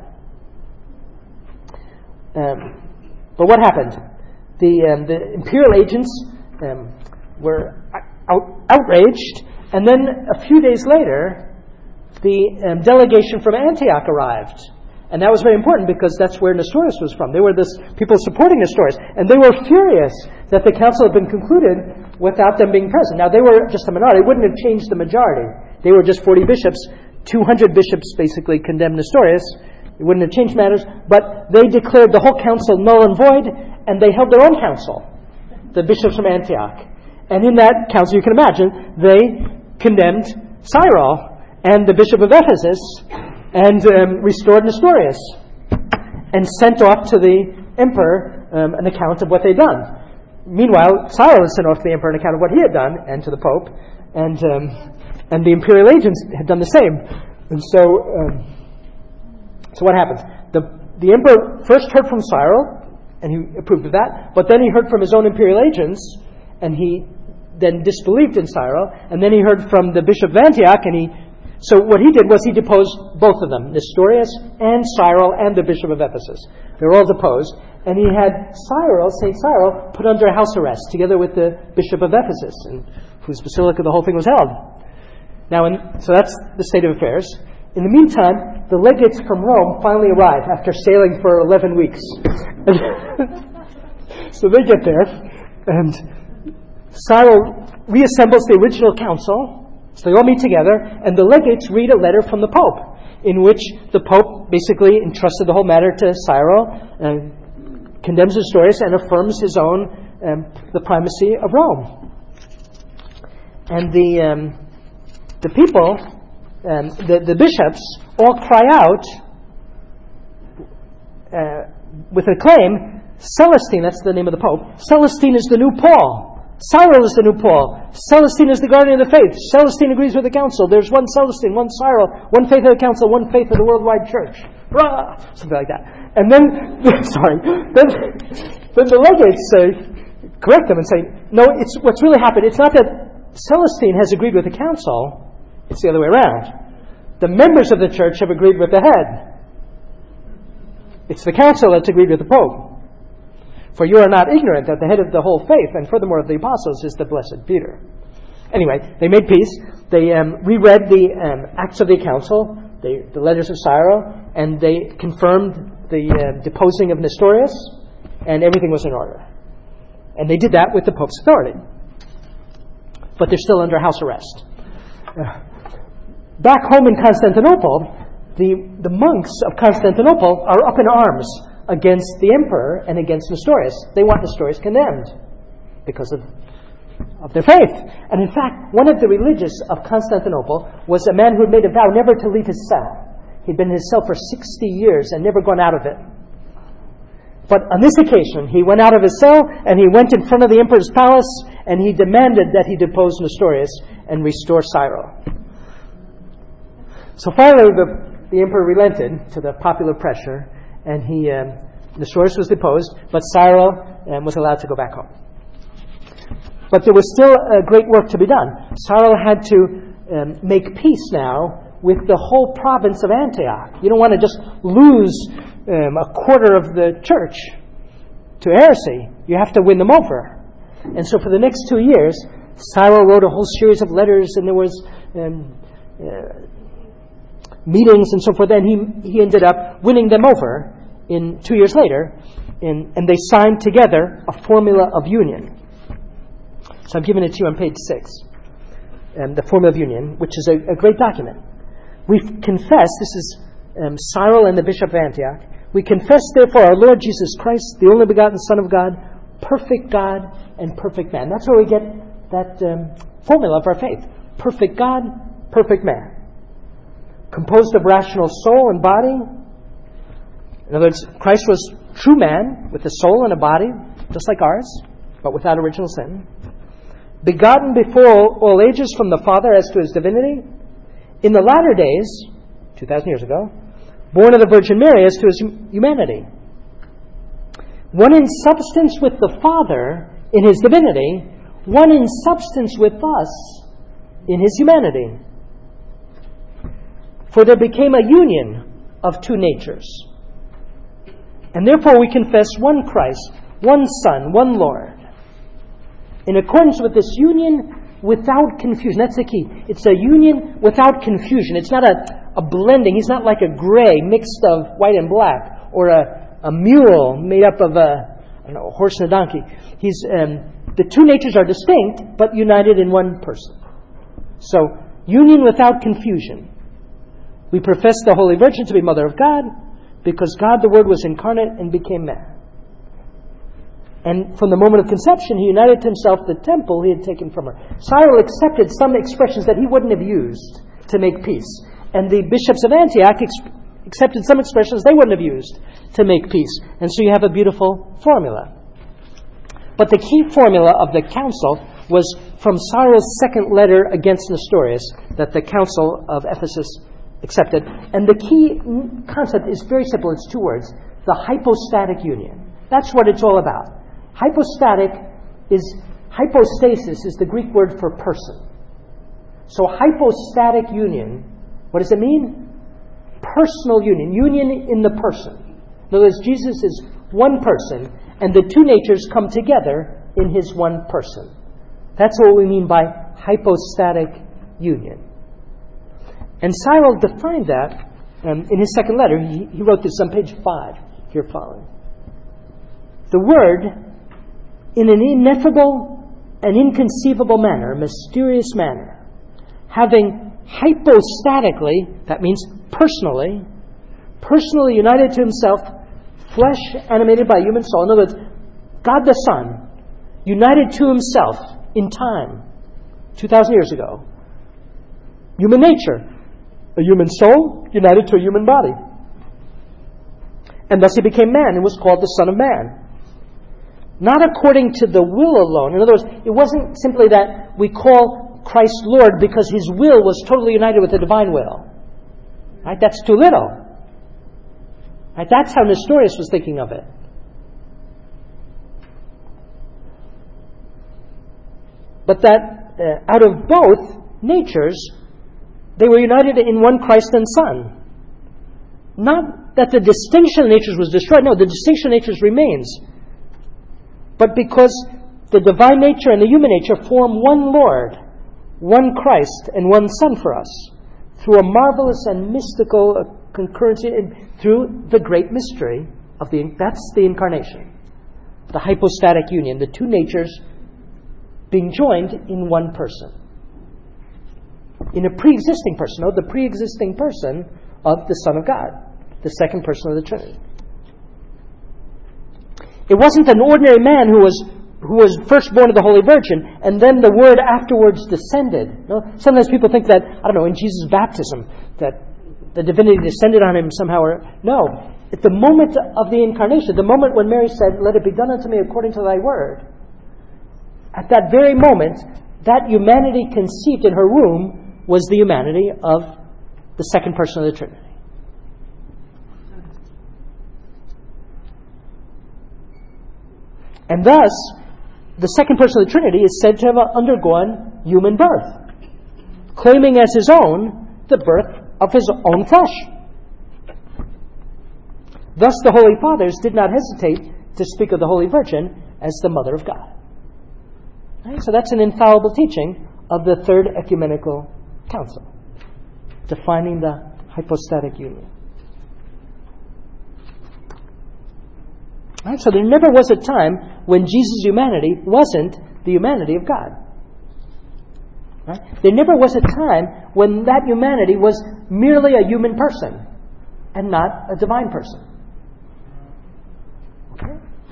Um, but what happened? The, um, the imperial agents um, were out, outraged, and then a few days later, the um, delegation from Antioch arrived. And that was very important because that's where Nestorius was from. They were this people supporting Nestorius. And they were furious that the council had been concluded without them being present. Now, they were just a minority. It wouldn't have changed the majority. They were just forty bishops. two hundred bishops basically condemned Nestorius. It wouldn't have changed matters. But they declared the whole council null and void, and they held their own council, the bishops from Antioch. And in that council, you can imagine, they condemned Cyril and the bishop of Ephesus, and um, restored Nestorius, and sent off to the emperor um, an account of what they'd done. Meanwhile, Cyril had sent off to the emperor an account of what he had done, and to the pope, and um, and the imperial agents had done the same. And so, um, so what happens? The the emperor first heard from Cyril, and he approved of that, but then he heard from his own imperial agents, and he then disbelieved in Cyril, and then he heard from the bishop of Antioch, and he So what he did was he deposed both of them, Nestorius and Cyril and the bishop of Ephesus. They were all deposed. And he had Cyril, Saint Cyril, put under house arrest together with the bishop of Ephesus. And whose basilica the whole thing was held. Now, in, so that's the state of affairs. In the meantime, the legates from Rome finally arrive after sailing for eleven weeks. So they get there, and Cyril reassembles the original council. So they all meet together, and the legates read a letter from the Pope, in which the Pope basically entrusted the whole matter to Cyril, uh, condemns Nestorius, and affirms his own um, the primacy of Rome. And the um, the people, um, the the bishops, all cry out uh, with a claim. Celestine, that's the name of the Pope. Celestine is the new Paul. Cyril is the new Paul. Celestine is the guardian of the faith. Celestine agrees with the council. There's one Celestine, one Cyril, one faith of the council, one faith of the worldwide church. Rah! Something like that. And then, sorry, then, then the legates uh, correct them and say, no, it's what's really happened. It's not that Celestine has agreed with the council. It's the other way around. The members of the church have agreed with the head. It's the council that's agreed with the Pope. For you are not ignorant that the head of the whole faith, and furthermore of the apostles, is the blessed Peter. Anyway, they made peace. They um, reread the um, Acts of the Council, the, the letters of Cyril, and they confirmed the uh, deposing of Nestorius, and everything was in order. And they did that with the Pope's authority. But they're still under house arrest. Uh, back home in Constantinople, the, the monks of Constantinople are up in arms against the emperor and against Nestorius. They want Nestorius condemned because of, of their faith. And in fact, one of the religious of Constantinople was a man who had made a vow never to leave his cell. He'd been in his cell for sixty years and never gone out of it. But on this occasion, he went out of his cell and he went in front of the emperor's palace and he demanded that he depose Nestorius and restore Cyril. So finally, the, the emperor relented to the popular pressure, and he, um, Nestorius was deposed, but Cyril um, was allowed to go back home. But there was still uh, great work to be done. Cyril had to um, make peace now with the whole province of Antioch. You don't want to just lose um, a quarter of the church to heresy. You have to win them over. And so for the next two years, Cyril wrote a whole series of letters, and there was um, uh, meetings and so forth, and he, he ended up winning them over in two years later, in, and they signed together a formula of union. So I've given it to you on page six, um, the formula of union, which is a, a great document. We confess, this is um, Cyril and the Bishop of Antioch, we confess therefore our Lord Jesus Christ, the only begotten Son of God, perfect God and perfect man. That's where we get that um, formula of our faith. Perfect God, perfect man. Composed of rational soul and body. In other words, Christ was true man with a soul and a body, just like ours, but without original sin. Begotten before all, all ages from the Father as to his divinity. In the latter days, two thousand years ago, born of the Virgin Mary as to his humanity. One in substance with the Father in his divinity, one in substance with us in his humanity. For there became a union of two natures. And therefore we confess one Christ, one Son, one Lord. In accordance with this union without confusion. That's the key. It's a union without confusion. It's not a, a blending. He's not like a gray mixed of white and black, or a, a mule made up of a, I don't know, a horse and a donkey. He's um, the two natures are distinct, but united in one person. So, union without confusion. We profess the Holy Virgin to be Mother of God, because God the Word was incarnate and became man. And from the moment of conception, he united to himself the temple he had taken from her. Cyril accepted some expressions that he wouldn't have used to make peace. And the bishops of Antioch ex- accepted some expressions they wouldn't have used to make peace. And so you have a beautiful formula. But the key formula of the council was from Cyril's second letter against Nestorius that the council of Ephesus accepted. And the key concept is very simple. It's two words. The hypostatic union. That's what it's all about. Hypostatic is, hypostasis is the Greek word for person. So hypostatic union, what does it mean? Personal union. Union in the person. In other words, Jesus is one person, and the two natures come together in his one person. That's what we mean by hypostatic union. And Cyril defined that um, in his second letter. He, he wrote this on page five, if you're following. The Word, in an ineffable and inconceivable manner, mysterious manner, having hypostatically, that means personally, personally united to himself, flesh animated by human soul. In other words, God the Son, united to himself in time, two thousand years ago. Human nature, a human soul united to a human body. And thus he became man and was called the Son of Man. Not according to the will alone. In other words, it wasn't simply that we call Christ Lord because his will was totally united with the divine will. Right? That's too little. Right? That's how Nestorius was thinking of it. But that uh, out of both natures, they were united in one Christ and Son. Not that the distinction of natures was destroyed. No, the distinction of natures remains. But because the divine nature and the human nature form one Lord, one Christ, and one Son for us, through a marvelous and mystical concurrency, through the great mystery of the, that's the incarnation. The hypostatic union, the two natures being joined in one person. In a pre-existing person, oh, the pre-existing person of the Son of God, the second person of the Trinity. It wasn't an ordinary man who was who was first born of the Holy Virgin, and then the Word afterwards descended. No? Sometimes people think that, I don't know, in Jesus' baptism, that the divinity descended on him somehow. Or no. At the moment of the incarnation, the moment when Mary said, "Let it be done unto me according to thy word," at that very moment, that humanity conceived in her womb was the humanity of the second person of the Trinity. And thus, the second person of the Trinity is said to have undergone human birth, claiming as his own the birth of his own flesh. Thus, the Holy Fathers did not hesitate to speak of the Holy Virgin as the Mother of God. Right? So that's an infallible teaching of the Third Ecumenical Council, defining the hypostatic union. Right? So there never was a time when Jesus' humanity wasn't the humanity of God. Right? There never was a time when that humanity was merely a human person and not a divine person. Okay?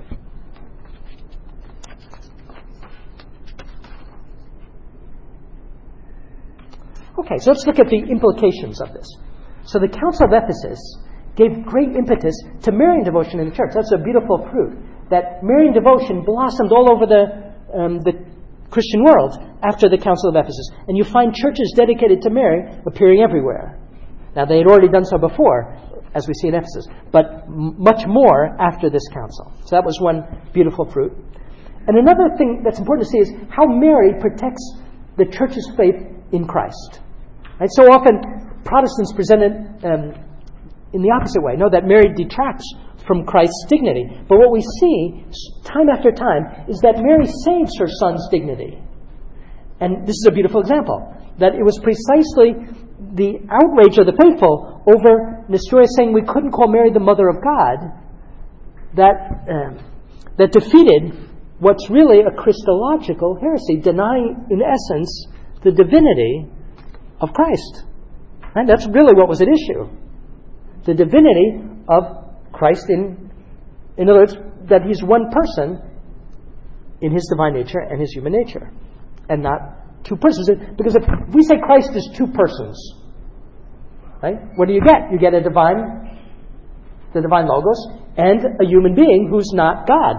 Okay, so let's look at the implications of this. So the Council of Ephesus gave great impetus to Marian devotion in the church. That's a beautiful fruit. That Marian devotion blossomed all over the um, the Christian world after the Council of Ephesus. And you find churches dedicated to Mary appearing everywhere. Now, they had already done so before, as we see in Ephesus, but m- much more after this council. So that was one beautiful fruit. And another thing that's important to see is how Mary protects the church's faith in Christ. Right? So often, Protestants present it um, in the opposite way. No, that Mary detracts from Christ's dignity. But what we see time after time is that Mary saves her son's dignity. And this is a beautiful example. That it was precisely the outrage of the faithful over Nestorius saying we couldn't call Mary the Mother of God that, um, that defeated what's really a Christological heresy, denying, in essence, the divinity of Christ. And that's really what was at issue. The divinity of Christ, in, in other words, that he's one person in his divine nature and his human nature, and not two persons. Because if we say Christ is two persons, right, what do you get? You get a divine, the divine Logos, and a human being who's not God.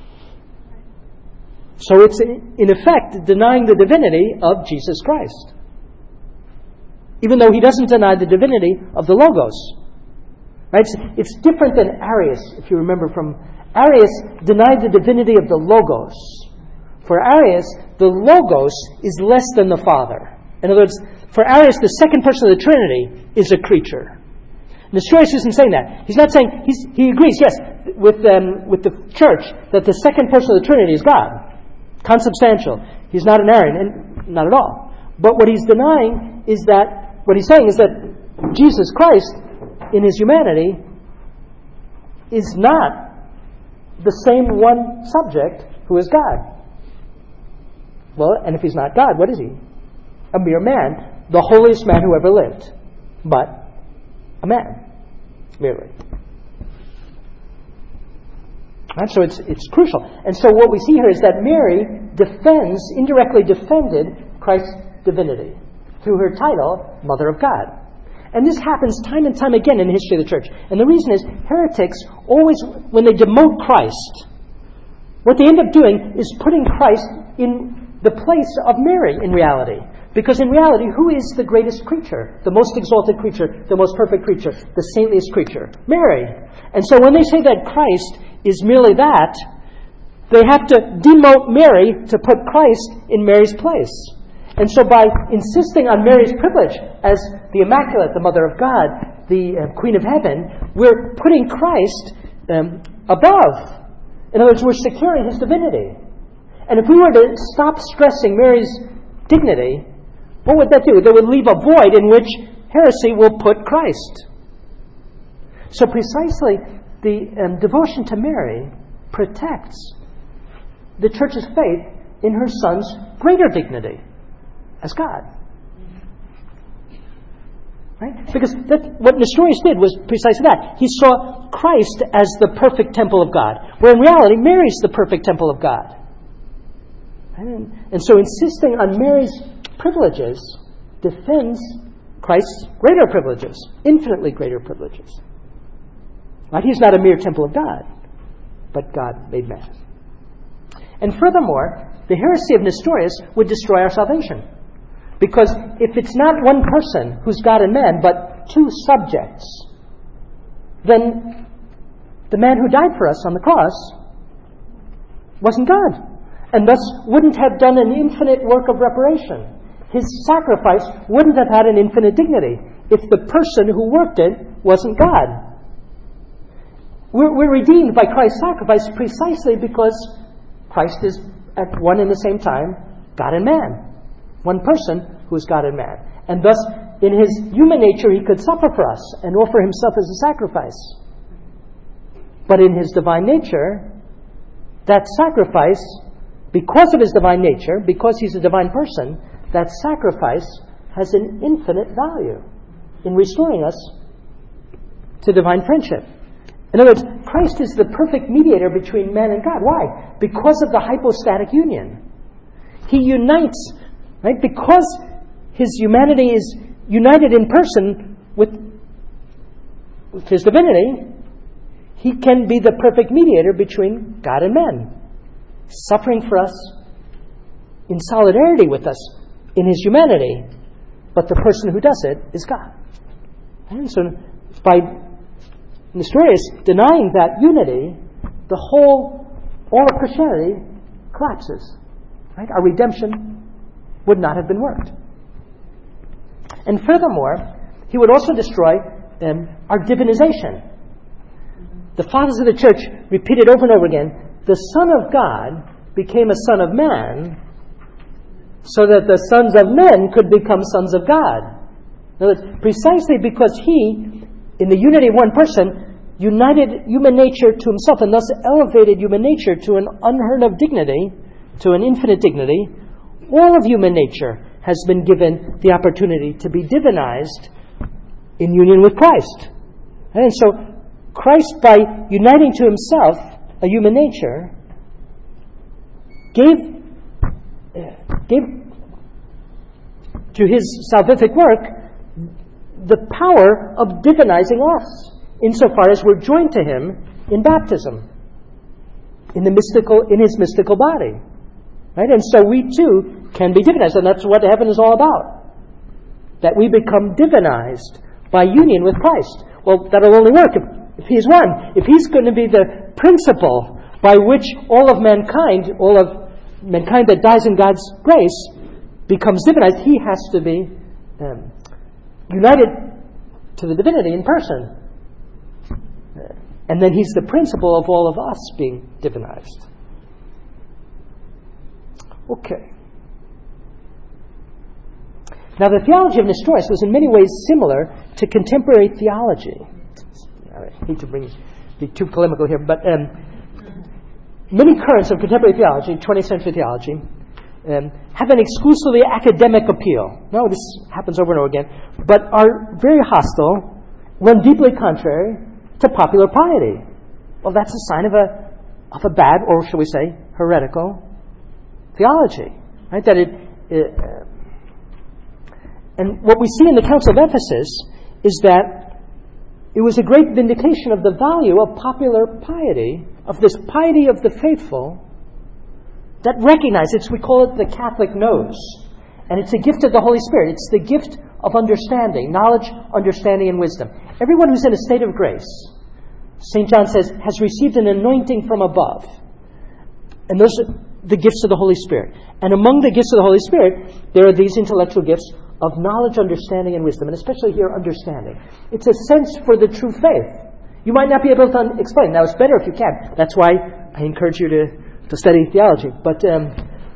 So it's, in effect, denying the divinity of Jesus Christ. Even though he doesn't deny the divinity of the Logos. Right? It's, it's different than Arius, if you remember from... Arius denied the divinity of the Logos. For Arius, the Logos is less than the Father. In other words, for Arius, the second person of the Trinity is a creature. Nestorius isn't saying that. He's not saying... He's, he agrees, yes, with, um, with the Church, that the second person of the Trinity is God. Consubstantial. He's not an Arian, and not at all. But what he's denying is that, what he's saying is that Jesus Christ, in his humanity, is not the same one subject who is God. Well, and if he's not God, what is he? A mere man, the holiest man who ever lived, but a man, merely. And so it's it's crucial. And so what we see here is that Mary defends, indirectly defended Christ's divinity through her title, Mother of God. And this happens time and time again in the history of the church. And the reason is, heretics always, when they demote Christ, what they end up doing is putting Christ in the place of Mary in reality. Because in reality, who is the greatest creature? The most exalted creature, the most perfect creature, the saintliest creature? Mary. And so when they say that Christ is merely that, they have to demote Mary to put Christ in Mary's place. And so by insisting on Mary's privilege as the Immaculate, the Mother of God, the uh, Queen of Heaven, we're putting Christ um, above. In other words, we're securing his divinity. And if we were to stop stressing Mary's dignity, what would that do? That would leave a void in which heresy will put Christ. So precisely the um, devotion to Mary protects the Church's faith in her Son's greater dignity as God. Right? Because that, what Nestorius did was precisely that. He saw Christ as the perfect temple of God, where in reality Mary's the perfect temple of God. And, and so insisting on Mary's privileges defends Christ's greater privileges, infinitely greater privileges. Right? He's not a mere temple of God, but God made man. And furthermore, the heresy of Nestorius would destroy our salvation. Because if it's not one person who's God and man, but two subjects, then the man who died for us on the cross wasn't God, and thus wouldn't have done an infinite work of reparation. His sacrifice wouldn't have had an infinite dignity if the person who worked it wasn't God. We're, we're redeemed by Christ's sacrifice precisely because Christ is at one and the same time God and man. One person who is God and man. And thus, in his human nature, he could suffer for us and offer himself as a sacrifice. But in his divine nature, that sacrifice, because of his divine nature, because he's a divine person, that sacrifice has an infinite value in restoring us to divine friendship. In other words, Christ is the perfect mediator between man and God. Why? Because of the hypostatic union. He unites, right? Because his humanity is united in person with, with his divinity, he can be the perfect mediator between God and men, suffering for us in solidarity with us in his humanity, but the person who does it is God. And so by Nestorius denying that unity, the whole, all of Christianity collapses. Right? Our redemption would not have been worked. And furthermore, he would also destroy um, our divinization. The fathers of the church repeated over and over again, the Son of God became a son of man so that the sons of men could become sons of God. In other words, precisely because he, in the unity of one person, united human nature to himself and thus elevated human nature to an unheard of dignity, to an infinite dignity, all of human nature has been given the opportunity to be divinized in union with Christ. And so Christ, by uniting to himself a human nature, gave, gave to his salvific work the power of divinizing us, insofar as we're joined to him in baptism, in the mystical, in his mystical body. Right? And so we too can be divinized, and that's what heaven is all about. That we become divinized by union with Christ. Well, that'll only work if, if he's one. If he's going to be the principle by which all of mankind, all of mankind that dies in God's grace, becomes divinized, he has to be um, united to the divinity in person. And then he's the principle of all of us being divinized. Okay. Now, the theology of Nestorius was in many ways similar to contemporary theology. I hate to bring, be too polemical here, but um, many currents of contemporary theology, twentieth century theology, um, have an exclusively academic appeal. No, this happens over and over again, but are very hostile, run deeply contrary to popular piety. Well, that's a sign of a of a bad, or shall we say, heretical theology, right? That it, it uh, and what we see in the Council of Ephesus is that it was a great vindication of the value of popular piety, of this piety of the faithful, that recognizes, we call it the Catholic nose, and it's a gift of the Holy Spirit. It's the gift of understanding, knowledge, understanding, and wisdom. Everyone who's in a state of grace, Saint John says, has received an anointing from above. And those are the gifts of the Holy Spirit. And among the gifts of the Holy Spirit, there are these intellectual gifts of knowledge, understanding, and wisdom, and especially here, understanding. It's a sense for the true faith. You might not be able to un- explain. Now, it's better if you can. That's why I encourage you to, to study theology. But, um,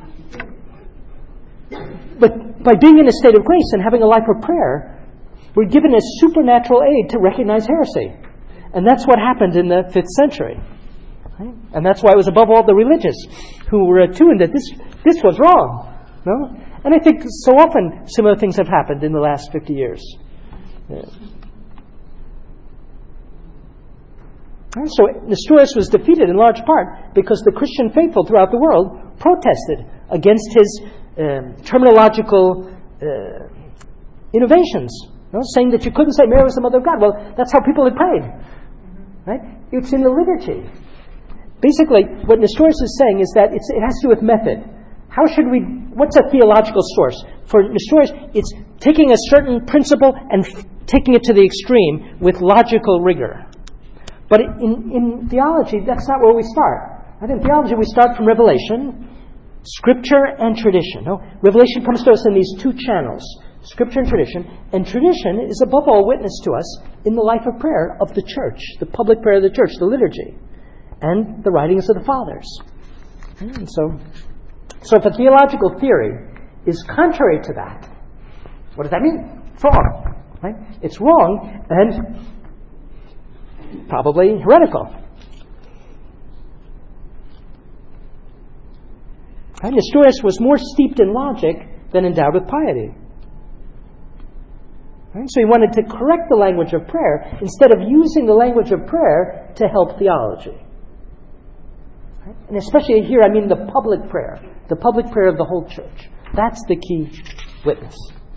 but by being in a state of grace and having a life of prayer, we're given a supernatural aid to recognize heresy. And that's what happened in the fifth century. Right? And that's why it was above all the religious who were attuned that this, this was wrong. No? And I think so often similar things have happened in the last fifty years. Yeah. So Nestorius was defeated in large part because the Christian faithful throughout the world protested against his um, terminological uh, innovations, you know, saying that you couldn't say Mary was the Mother of God. Well, that's how people had prayed. Right? It's in the liturgy. Basically, what Nestorius is saying is that it's, it has to do with method. How should we, what's a theological source? For Nestorius, it's taking a certain principle and f- taking it to the extreme with logical rigor. But in, in theology, that's not where we start. Right? In theology, we start from Revelation, Scripture, and tradition. No? Revelation comes to us in these two channels, Scripture and tradition. And tradition is above all witness to us in the life of prayer of the church, the public prayer of the church, the liturgy, and the writings of the fathers. And so... So if a theological theory is contrary to that, what does that mean? It's wrong. Right? It's wrong and probably heretical. Right? Nestorius was more steeped in logic than endowed with piety. Right? So he wanted to correct the language of prayer instead of using the language of prayer to help theology. Right? And especially here, I mean the public prayer. The public prayer of the whole church. That's the key witness.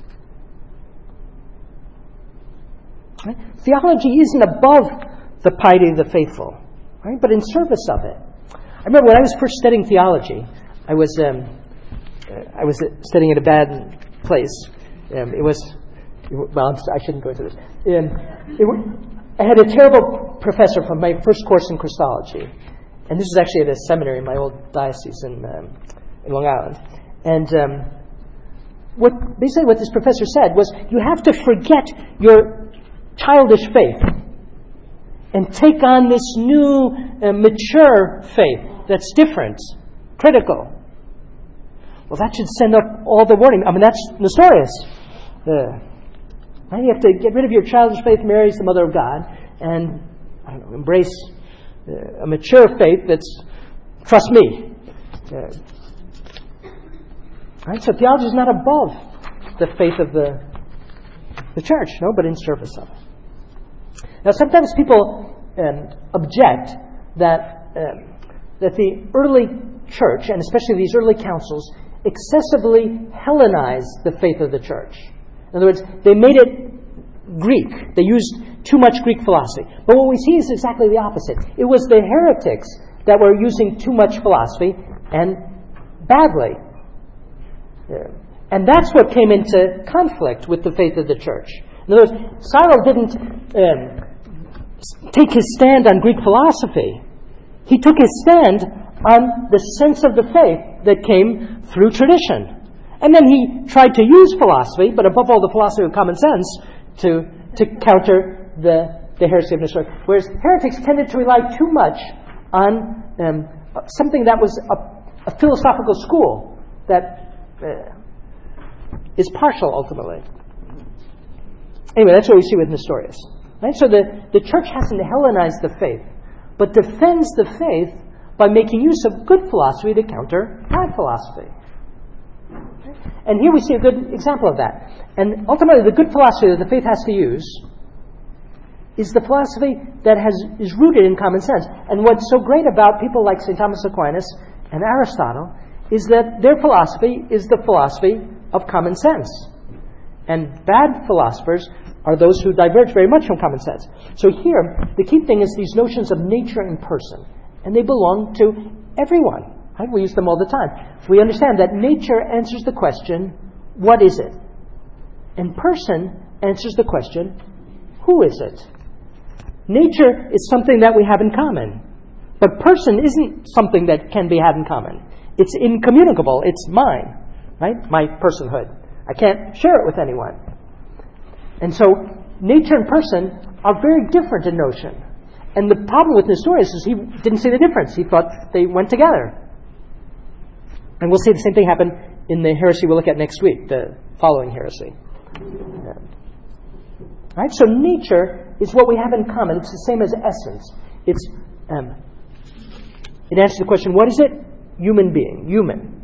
Right? Theology isn't above the piety of the faithful, right? But in service of it. I remember when I was first studying theology, I was um, uh, I was studying at a bad place. Um, it was well, I shouldn't go into this. Um, it, I had a terrible professor from my first course in Christology, and this was actually at a seminary in my old diocese in. Um, in Long Island. And um, what basically what this professor said was, you have to forget your childish faith and take on this new, uh, mature faith that's different, critical. Well, that should send up all the warning. I mean, that's Nestorius. Uh, right? You have to get rid of your childish faith, Mary is the Mother of God, and I don't know, embrace uh, a mature faith that's, trust me. Uh, Right? So theology is not above the faith of the, the church, no, but in service of it. Now, sometimes people um, object that um, that the early church, and especially these early councils, excessively Hellenized the faith of the church. In other words, they made it Greek. They used too much Greek philosophy. But what we see is exactly the opposite. It was the heretics that were using too much philosophy, and badly. Yeah. And that's what came into conflict with the faith of the church. In other words, Cyril didn't um, take his stand on Greek philosophy. He took his stand on the sense of the faith that came through tradition. And then he tried to use philosophy, but above all the philosophy of common sense, to, to counter the, the heresy of Nestorius. Whereas heretics tended to rely too much on um, something that was a, a philosophical school that Uh, is partial ultimately. Anyway, that's what we see with Nestorius. Right? So the, the church hasn't Hellenized the faith, but defends the faith by making use of good philosophy to counter bad philosophy. And here we see a good example of that. And ultimately, the good philosophy that the faith has to use is the philosophy that has is rooted in common sense. And what's so great about people like Saint Thomas Aquinas and Aristotle is that their philosophy is the philosophy of common sense. And bad philosophers are those who diverge very much from common sense. So here, the key thing is these notions of nature and person. And they belong to everyone. Right? We use them all the time. We understand that nature answers the question, what is it? And person answers the question, who is it? Nature is something that we have in common. But person isn't something that can be had in common. It's incommunicable. It's mine. Right? My personhood. I can't share it with anyone. And so nature and person are very different in notion. And the problem with Nestorius is he didn't see the difference. He thought they went together. And we'll see the same thing happen in the heresy we'll look at next week, the following heresy. Yeah. Right? So nature is what we have in common. It's the same as essence. It's um, it answers the question, what is it? Human being, human.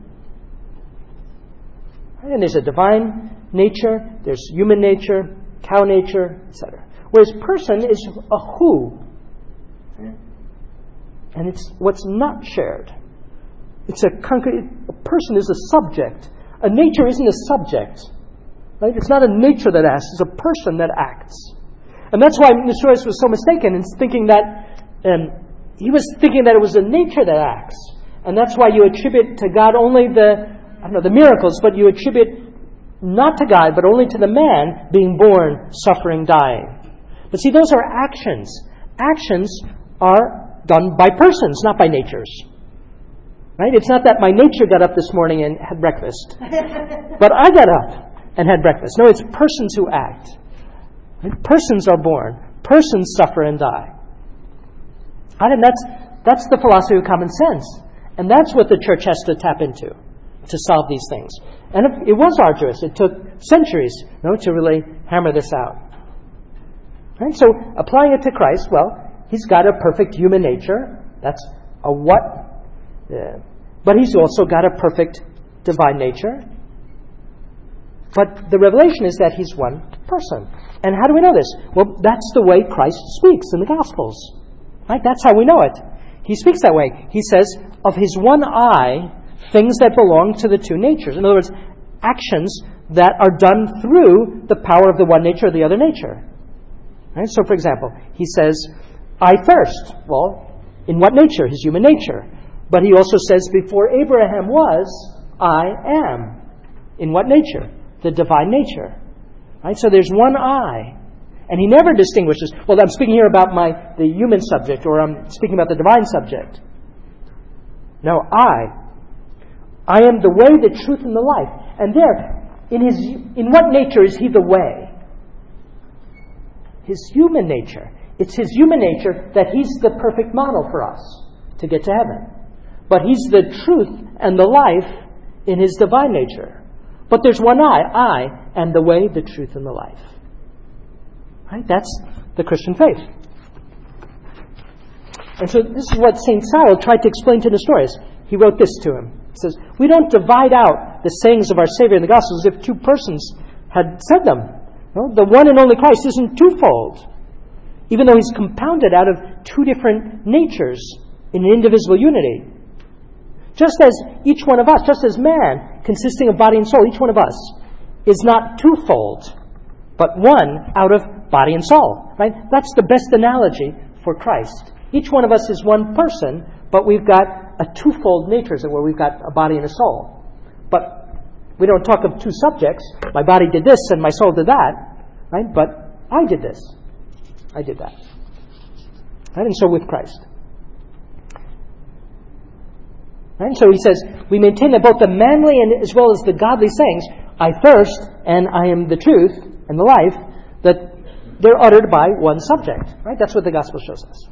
Right? And there's a divine nature, there's human nature, cow nature, et cetera. Whereas person is a who. And it's what's not shared. It's a concrete. A person is a subject. A nature isn't a subject. Right? It's not a nature that acts. It's a person that acts. And that's why Nestorius was so mistaken in thinking that um, he was thinking that it was a nature that acts, and that's why you attribute to God only the I don't know the miracles, but you attribute not to God, but only to the man being born, suffering, dying. But see, those are actions. Actions are done by persons, not by natures. Right? It's not that my nature got up this morning and had breakfast, but I got up and had breakfast. No, it's persons who act. Right? Persons are born. Persons suffer and die. Right? And that's that's the philosophy of common sense, and that's what the church has to tap into to solve these things. And it, it was arduous. It took centuries, you know, to really hammer this out. Right? So applying it to Christ, well, he's got a perfect human nature. That's a what? Yeah. But he's also got a perfect divine nature. But the revelation is that he's one person. And how do we know this? Well, that's the way Christ speaks in the Gospels. Right? That's how we know it. He speaks that way. He says, of his one eye, things that belong to the two natures. In other words, actions that are done through the power of the one nature or the other nature. Right? So, for example, he says, I thirst. Well, in what nature? His human nature. But he also says, before Abraham was, I am. In what nature? The divine nature. Right? So there's one I. And he never distinguishes, well, I'm speaking here about my the human subject, or I'm speaking about the divine subject. No, I. I am the way, the truth, and the life. And there, in his in what nature is he the way? His human nature. It's his human nature that he's the perfect model for us to get to heaven. But he's the truth and the life in his divine nature. But there's one I, I, and the way, the truth, and the life. Right? That's the Christian faith. And so this is what Saint Cyril tried to explain to Nestorius. He wrote this to him. He says, we don't divide out the sayings of our Savior in the Gospels as if two persons had said them. No? The one and only Christ isn't twofold, even though he's compounded out of two different natures in an indivisible unity. Just as each one of us, just as man, consisting of body and soul, each one of us is not twofold, but one out of body and soul. Right? That's the best analogy for Christ. Each one of us is one person, but we've got a twofold nature, as it were. We've got a body and a soul. But we don't talk of two subjects. My body did this and my soul did that. Right? But I did this. I did that. Right? And so with Christ. Right? And so he says, we maintain that both the manly and as well as the godly sayings, I thirst and I am the truth and the life, that they're uttered by one subject. Right? That's what the gospel shows us.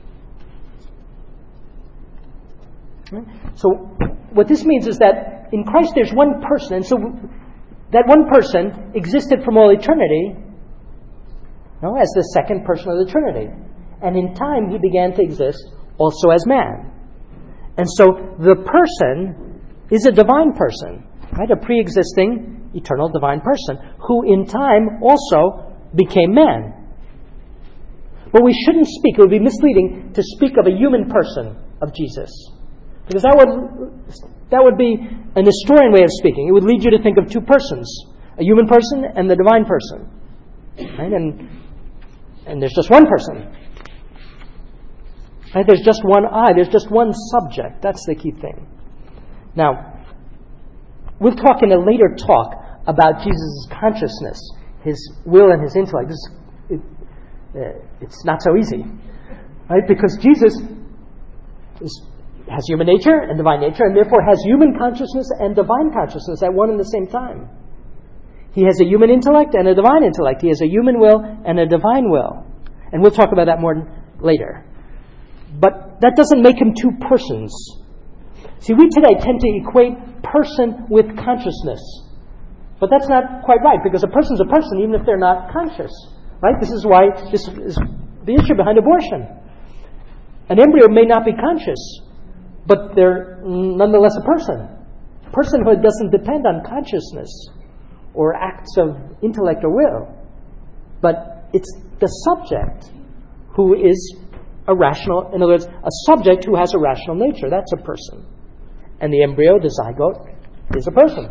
Right? So what this means is that in Christ there's one person, and so that one person existed from all eternity, no, as the second person of the Trinity. And in time, he began to exist also as man. And so the person is a divine person, right? A pre-existing, eternal divine person who in time also became man. But we shouldn't speak, it would be misleading to speak of a human person of Jesus. Because that would that would be an Nestorian way of speaking. It would lead you to think of two persons, a human person and the divine person. Right? And, and there's just one person. Right? There's just one I, there's just one subject. That's the key thing. Now, we'll talk in a later talk about Jesus' consciousness, his will and his intellect. This, it, uh, it's not so easy, right? Because Jesus is, has human nature and divine nature, and therefore has human consciousness and divine consciousness at one and the same time. He has a human intellect and a divine intellect. He has a human will and a divine will. And we'll talk about that more later. But that doesn't make him two persons. See, we today tend to equate person with consciousness. But that's not quite right, because a person's a person even if they're not conscious. Right? This is why this is the issue behind abortion. An embryo may not be conscious, but they're nonetheless a person. Personhood doesn't depend on consciousness or acts of intellect or will. But it's the subject who is a rational, in other words, a subject who has a rational nature. That's a person. And the embryo, the zygote, is a person.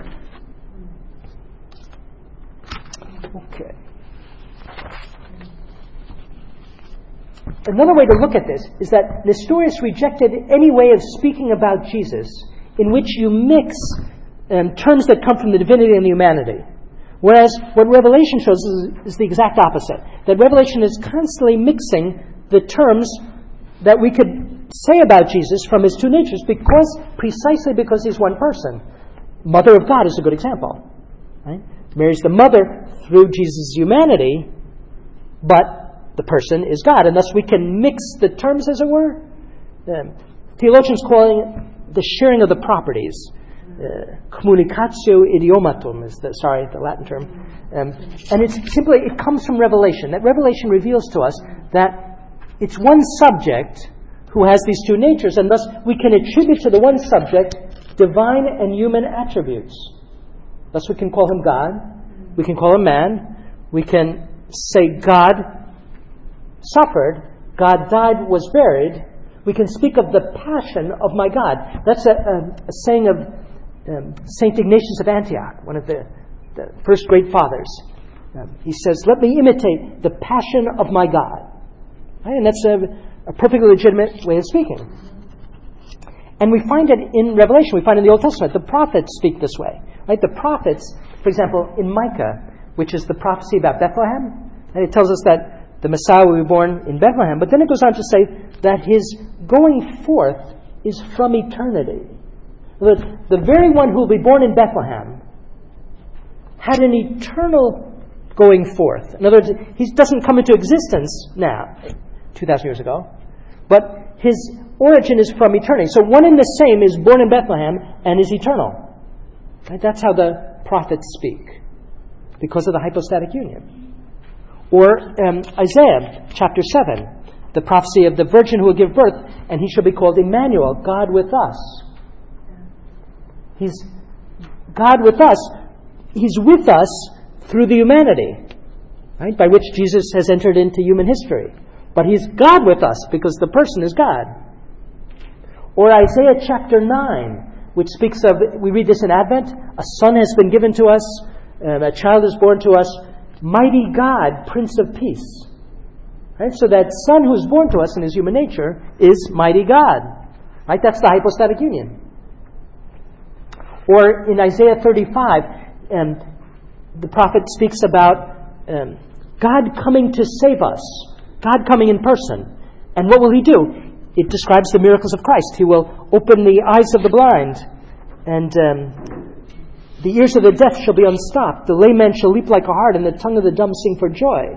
Okay. Another way to look at this is that Nestorius rejected any way of speaking about Jesus in which you mix um, terms that come from the divinity and the humanity. Whereas what Revelation shows is, is the exact opposite. That Revelation is constantly mixing the terms that we could say about Jesus from his two natures, because precisely because he's one person. Mother of God is a good example. Right? Mary's the mother through Jesus' humanity, but the person is God, and thus we can mix the terms, as it were. Um, theologians calling it the sharing of the properties. Uh, communicatio idiomatum is the sorry the Latin term, um, and it's simply it comes from Revelation. That Revelation reveals to us that it's one subject who has these two natures, and thus we can attribute to the one subject divine and human attributes. Thus we can call him God, we can call him man, we can say God suffered, God died, was buried. We can speak of the passion of my God. That's a, a, a saying of um, Saint Ignatius of Antioch, one of the, the first great fathers. Um, he says, "Let me imitate the passion of my God." Right? And that's a, a perfectly legitimate way of speaking. And we find it in Revelation. We find it in the Old Testament. The prophets speak this way. Right? The prophets, for example, in Micah, which is the prophecy about Bethlehem, and it tells us that the Messiah will be born in Bethlehem. But then it goes on to say that his going forth is from eternity. The, the very one who will be born in Bethlehem had an eternal going forth. In other words, he doesn't come into existence now, two thousand years ago, but his origin is from eternity. So one and the same is born in Bethlehem and is eternal. Right? That's how the prophets speak, because of the hypostatic union. Or um, Isaiah chapter seven, the prophecy of the virgin who will give birth, and he shall be called Emmanuel, God with us. He's God with us. He's with us through the humanity, right, by which Jesus has entered into human history. But he's God with us because the person is God. Or Isaiah chapter nine, which speaks of, we read this in Advent, a son has been given to us, um, a child is born to us, mighty God, Prince of Peace. Right? So that Son who is born to us in his human nature is mighty God. Right? That's the hypostatic union. Or in Isaiah thirty-five, um, the prophet speaks about um, God coming to save us. God coming in person. And what will he do? It describes the miracles of Christ. He will open the eyes of the blind, and um, the ears of the deaf shall be unstopped. The lame man shall leap like a hart, and the tongue of the dumb sing for joy.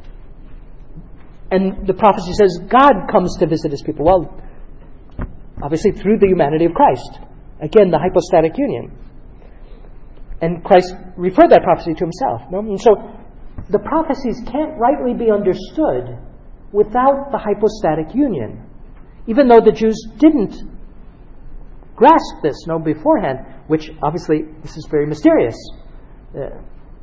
And the prophecy says God comes to visit his people. Well, obviously through the humanity of Christ. Again, the hypostatic union. And Christ referred that prophecy to himself. No? And so the prophecies can't rightly be understood without the hypostatic union. Even though the Jews didn't grasp this no beforehand, which obviously this is very mysterious. Uh,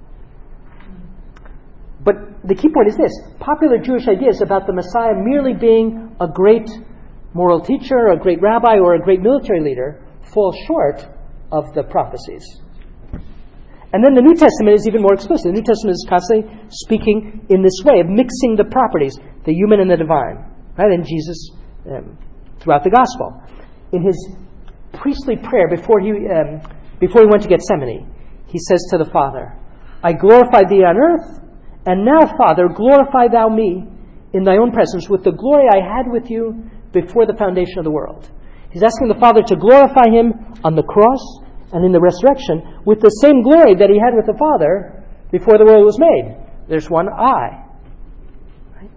but the key point is this: popular Jewish ideas about the Messiah merely being a great moral teacher, a great rabbi, or a great military leader fall short of the prophecies. And then the New Testament is even more explicit. The New Testament is constantly speaking in this way of mixing the properties, the human and the divine, right? And Jesus, um, throughout the gospel, in his priestly prayer before he um, before he went to Gethsemane, he says to the Father, "I glorified thee on earth, and now, Father, glorify thou me in thy own presence with the glory I had with you before the foundation of the world." He's asking the Father to glorify him on the cross and in the resurrection with the same glory that he had with the Father before the world was made. There's one I. Right?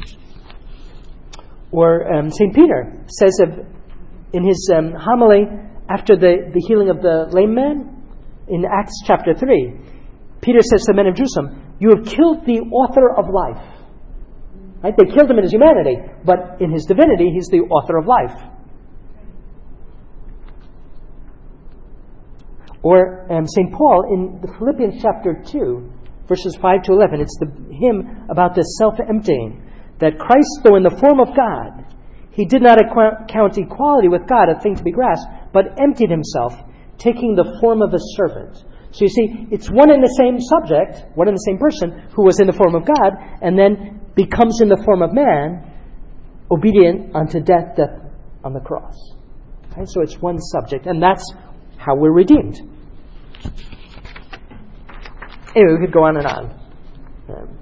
Or um, Saint Peter says of, in his um, homily after the, the healing of the lame man in Acts chapter three, Peter says to the men of Jerusalem, "You have killed the author of life." Right? They killed him in his humanity, but in his divinity, he's the author of life. Or um, Saint Paul in the Philippians chapter two, verses five to eleven, it's the hymn about the self-emptying, that Christ, though in the form of God, he did not account equality with God a thing to be grasped, but emptied himself, taking the form of a servant. So you see, it's one and the same subject, one and the same person, who was in the form of God, and then becomes in the form of man, obedient unto death, death on the cross. Right? So it's one subject, and that's how we're redeemed. Anyway, we could go on and on. Um,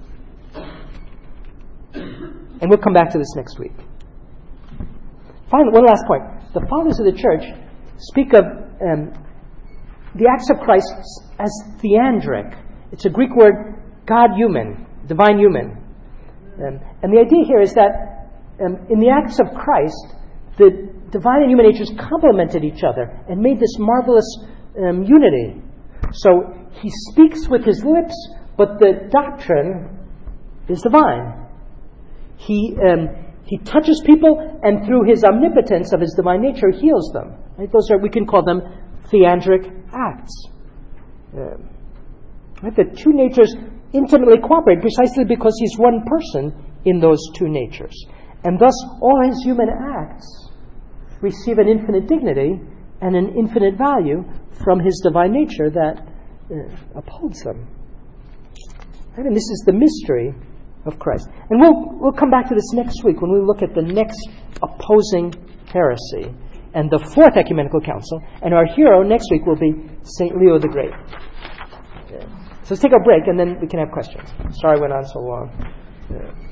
and we'll come back to this next week. Finally, one last point. The fathers of the church speak of um, the acts of Christ as theandric. It's a Greek word, God-human, divine-human. Um, and the idea here is that um, in the acts of Christ, the divine and human natures complemented each other and made this marvelous um, unity. So he speaks with his lips, but the doctrine is divine. He um, he touches people, and through his omnipotence of his divine nature, heals them. Right? Those are, we can call them theandric acts. Um, right? The two natures intimately cooperate precisely because he's one person in those two natures. And thus, all his human acts receive an infinite dignity and an infinite value from his divine nature that uh, upholds them. Right? And this is the mystery of Christ. And we'll we'll come back to this next week when we look at the next opposing heresy and the fourth ecumenical council. And our hero next week will be Saint Leo the Great. Okay. So let's take a break and then we can have questions. Sorry I went on so long. Yeah.